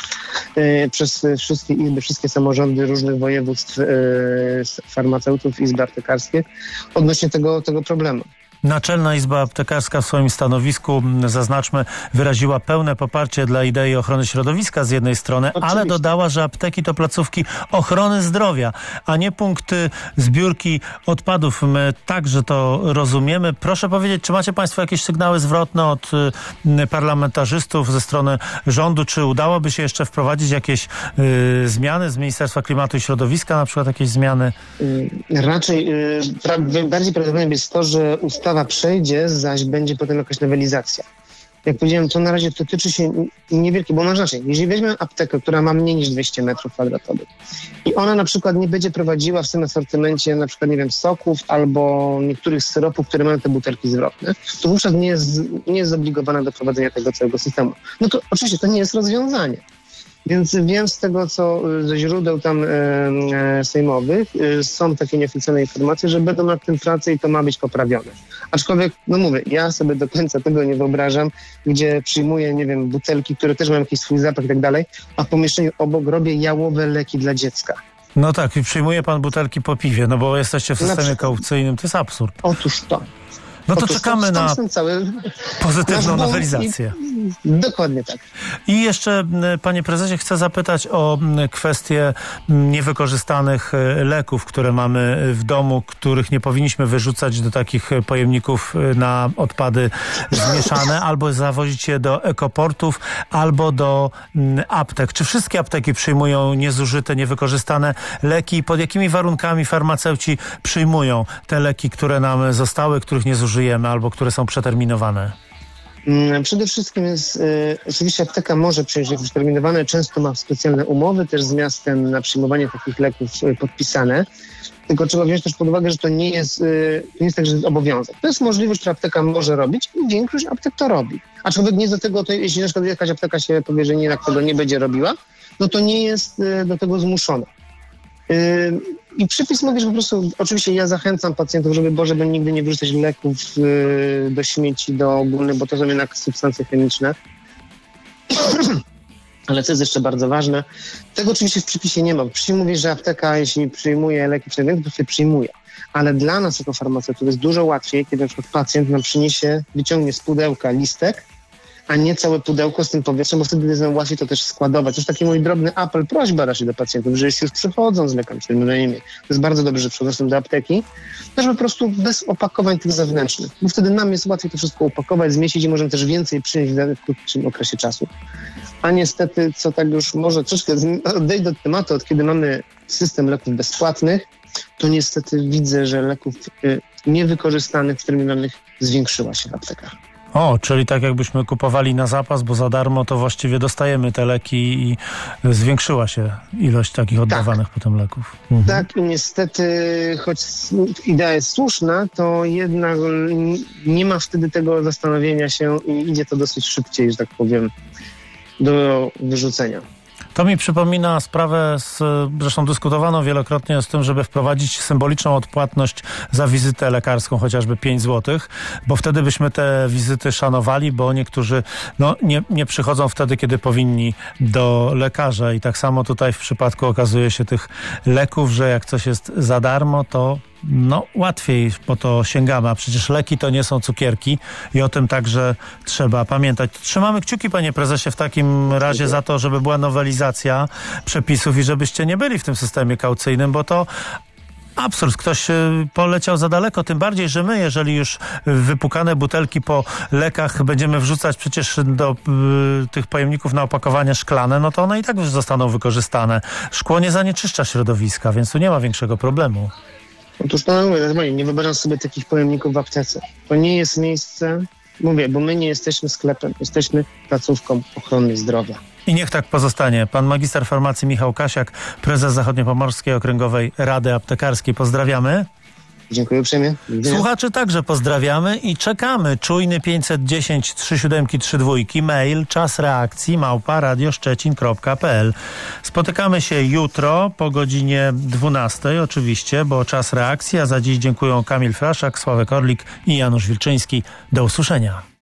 y, przez wszystkie izby, wszystkie samorządy różnych województw, y, farmaceutów, izby aptekarskie odnośnie tego, tego problemu. Naczelna Izba Aptekarska w swoim stanowisku, zaznaczmy, wyraziła pełne poparcie dla idei ochrony środowiska z jednej strony, Oczywiście. ale dodała, że apteki to placówki ochrony zdrowia, a nie punkty zbiórki odpadów. My także to rozumiemy. Proszę powiedzieć, czy macie państwo jakieś sygnały zwrotne od y, parlamentarzystów ze strony rządu? Czy udałoby się jeszcze wprowadzić jakieś y, zmiany z Ministerstwa Klimatu i Środowiska, na przykład jakieś zmiany? Y, raczej y, pra- bardziej prawdopodobne jest to, że ustawa przejdzie, zaś będzie potem jakaś nowelizacja. Jak powiedziałem, to na razie dotyczy się niewielkie, bo ma znaczenie. Jeżeli weźmiemy aptekę, która ma mniej niż dwieście metrów kwadratowych i ona na przykład nie będzie prowadziła w swoim asortymencie na przykład, nie wiem, soków albo niektórych syropów, które mają te butelki zwrotne, to wówczas nie jest, nie jest zobligowana do prowadzenia tego całego systemu. No to oczywiście to nie jest rozwiązanie. Więc wiem z tego, co ze źródeł tam e, e, sejmowych e, są takie nieoficjalne informacje, że będą nad tym prace i to ma być poprawione. Aczkolwiek, no mówię, ja sobie do końca tego nie wyobrażam, gdzie przyjmuję, nie wiem, butelki, które też mają jakiś swój zapach i tak dalej, a w pomieszczeniu obok robię jałowe leki dla dziecka. No tak, i przyjmuje pan butelki po piwie, no bo jesteście w systemie kaucyjnym, to jest absurd. Otóż to. No to Otóż czekamy to, na cały pozytywną nowelizację. I, dokładnie tak. I jeszcze, panie prezesie, chcę zapytać o kwestię niewykorzystanych leków, które mamy w domu, których nie powinniśmy wyrzucać do takich pojemników na odpady zmieszane, albo zawozić je do ekoportów, albo do aptek. Czy wszystkie apteki przyjmują niezużyte, niewykorzystane leki? Pod jakimi warunkami farmaceuci przyjmują te leki, które nam zostały, których nie zużyjemy, albo które są przeterminowane? Przede wszystkim jest, y, oczywiście apteka może przyjąć leki przeterminowane, często ma specjalne umowy też z miastem na przyjmowanie takich leków y, podpisane, tylko trzeba wziąć też pod uwagę, że to nie jest, y, to nie jest tak, że jest obowiązek. To jest możliwość, którą apteka może robić i większość aptek to robi. Aczkolwiek nie do tego, to, jeśli na przykład jakaś apteka się powie, że nie, tego nie będzie robiła, no to nie jest y, do tego zmuszona. Yy, I przypis mówi, że po prostu, oczywiście ja zachęcam pacjentów, żeby Boże, by nigdy nie wyrzucać leków yy, do śmieci, do ogólnych, bo to są jednak substancje chemiczne. Ale co jest jeszcze bardzo ważne, tego oczywiście w przypisie nie ma. W przypisie mówi, że apteka, jeśli przyjmuje leki przewięźle, to się przyjmuje. Ale dla nas jako farmaceutów jest dużo łatwiej, kiedy na przykład pacjent nam przyniesie, wyciągnie z pudełka listek, a nie całe pudełko z tym powietrzem, bo wtedy jest nam łatwiej to też składować. To jest taki mój drobny apel, prośba raczej do pacjentów, że jeśli już przychodzą z lekami przewięźlonymi, to jest bardzo dobrze, że przychodzą do apteki, też po prostu bez opakowań tych zewnętrznych, bo wtedy nam jest łatwiej to wszystko upakować, zmieścić i możemy też więcej przynieść w krótszym okresie czasu. A niestety, co tak już może troszkę odejdę od tematu, od kiedy mamy system leków bezpłatnych, to niestety widzę, że leków y, niewykorzystanych w terminalnych zwiększyła się w aptekach. O, czyli tak jakbyśmy kupowali na zapas, bo za darmo to właściwie dostajemy te leki i zwiększyła się ilość takich oddawanych tak. potem leków. Mhm. Tak i niestety, choć idea jest słuszna, to jednak nie ma wtedy tego zastanowienia się i idzie to dosyć szybciej, że tak powiem, do wyrzucenia. To mi przypomina sprawę, z, zresztą dyskutowano wielokrotnie z tym, żeby wprowadzić symboliczną odpłatność za wizytę lekarską, chociażby pięć złotych, bo wtedy byśmy te wizyty szanowali, bo niektórzy no, nie, nie przychodzą wtedy, kiedy powinni do lekarza i tak samo tutaj w przypadku okazuje się tych leków, że jak coś jest za darmo, to no łatwiej po to sięgamy, a przecież leki to nie są cukierki i o tym także trzeba pamiętać. Trzymamy kciuki, panie prezesie, w takim razie za to, żeby była nowelizacja przepisów i żebyście nie byli w tym systemie kaucyjnym, bo to absurd. Ktoś poleciał za daleko, tym bardziej, że my, jeżeli już wypukane butelki po lekach będziemy wrzucać przecież do y, tych pojemników na opakowania szklane, no to one i tak już zostaną wykorzystane. Szkło nie zanieczyszcza środowiska, więc tu nie ma większego problemu. Otóż to mówię, nie wyobrażam sobie takich pojemników w aptece. To nie jest miejsce, mówię, bo my nie jesteśmy sklepem, jesteśmy placówką ochrony zdrowia. I niech tak pozostanie. Pan magister farmacji Michał Kasiak, prezes Zachodniopomorskiej Okręgowej Rady Aptekarskiej. Pozdrawiamy. Dziękuję uprzejmie. Słuchaczy także pozdrawiamy i czekamy. Czujny pięćset dziesięć trzy siedem trzy dwa, mail, czas reakcji, małpa radioszczecin kropka p l. Spotykamy się jutro po godzinie dwunastej oczywiście, bo czas reakcji, a za dziś dziękuję Kamil Fraszak, Sławek Orlik i Janusz Wilczyński. Do usłyszenia.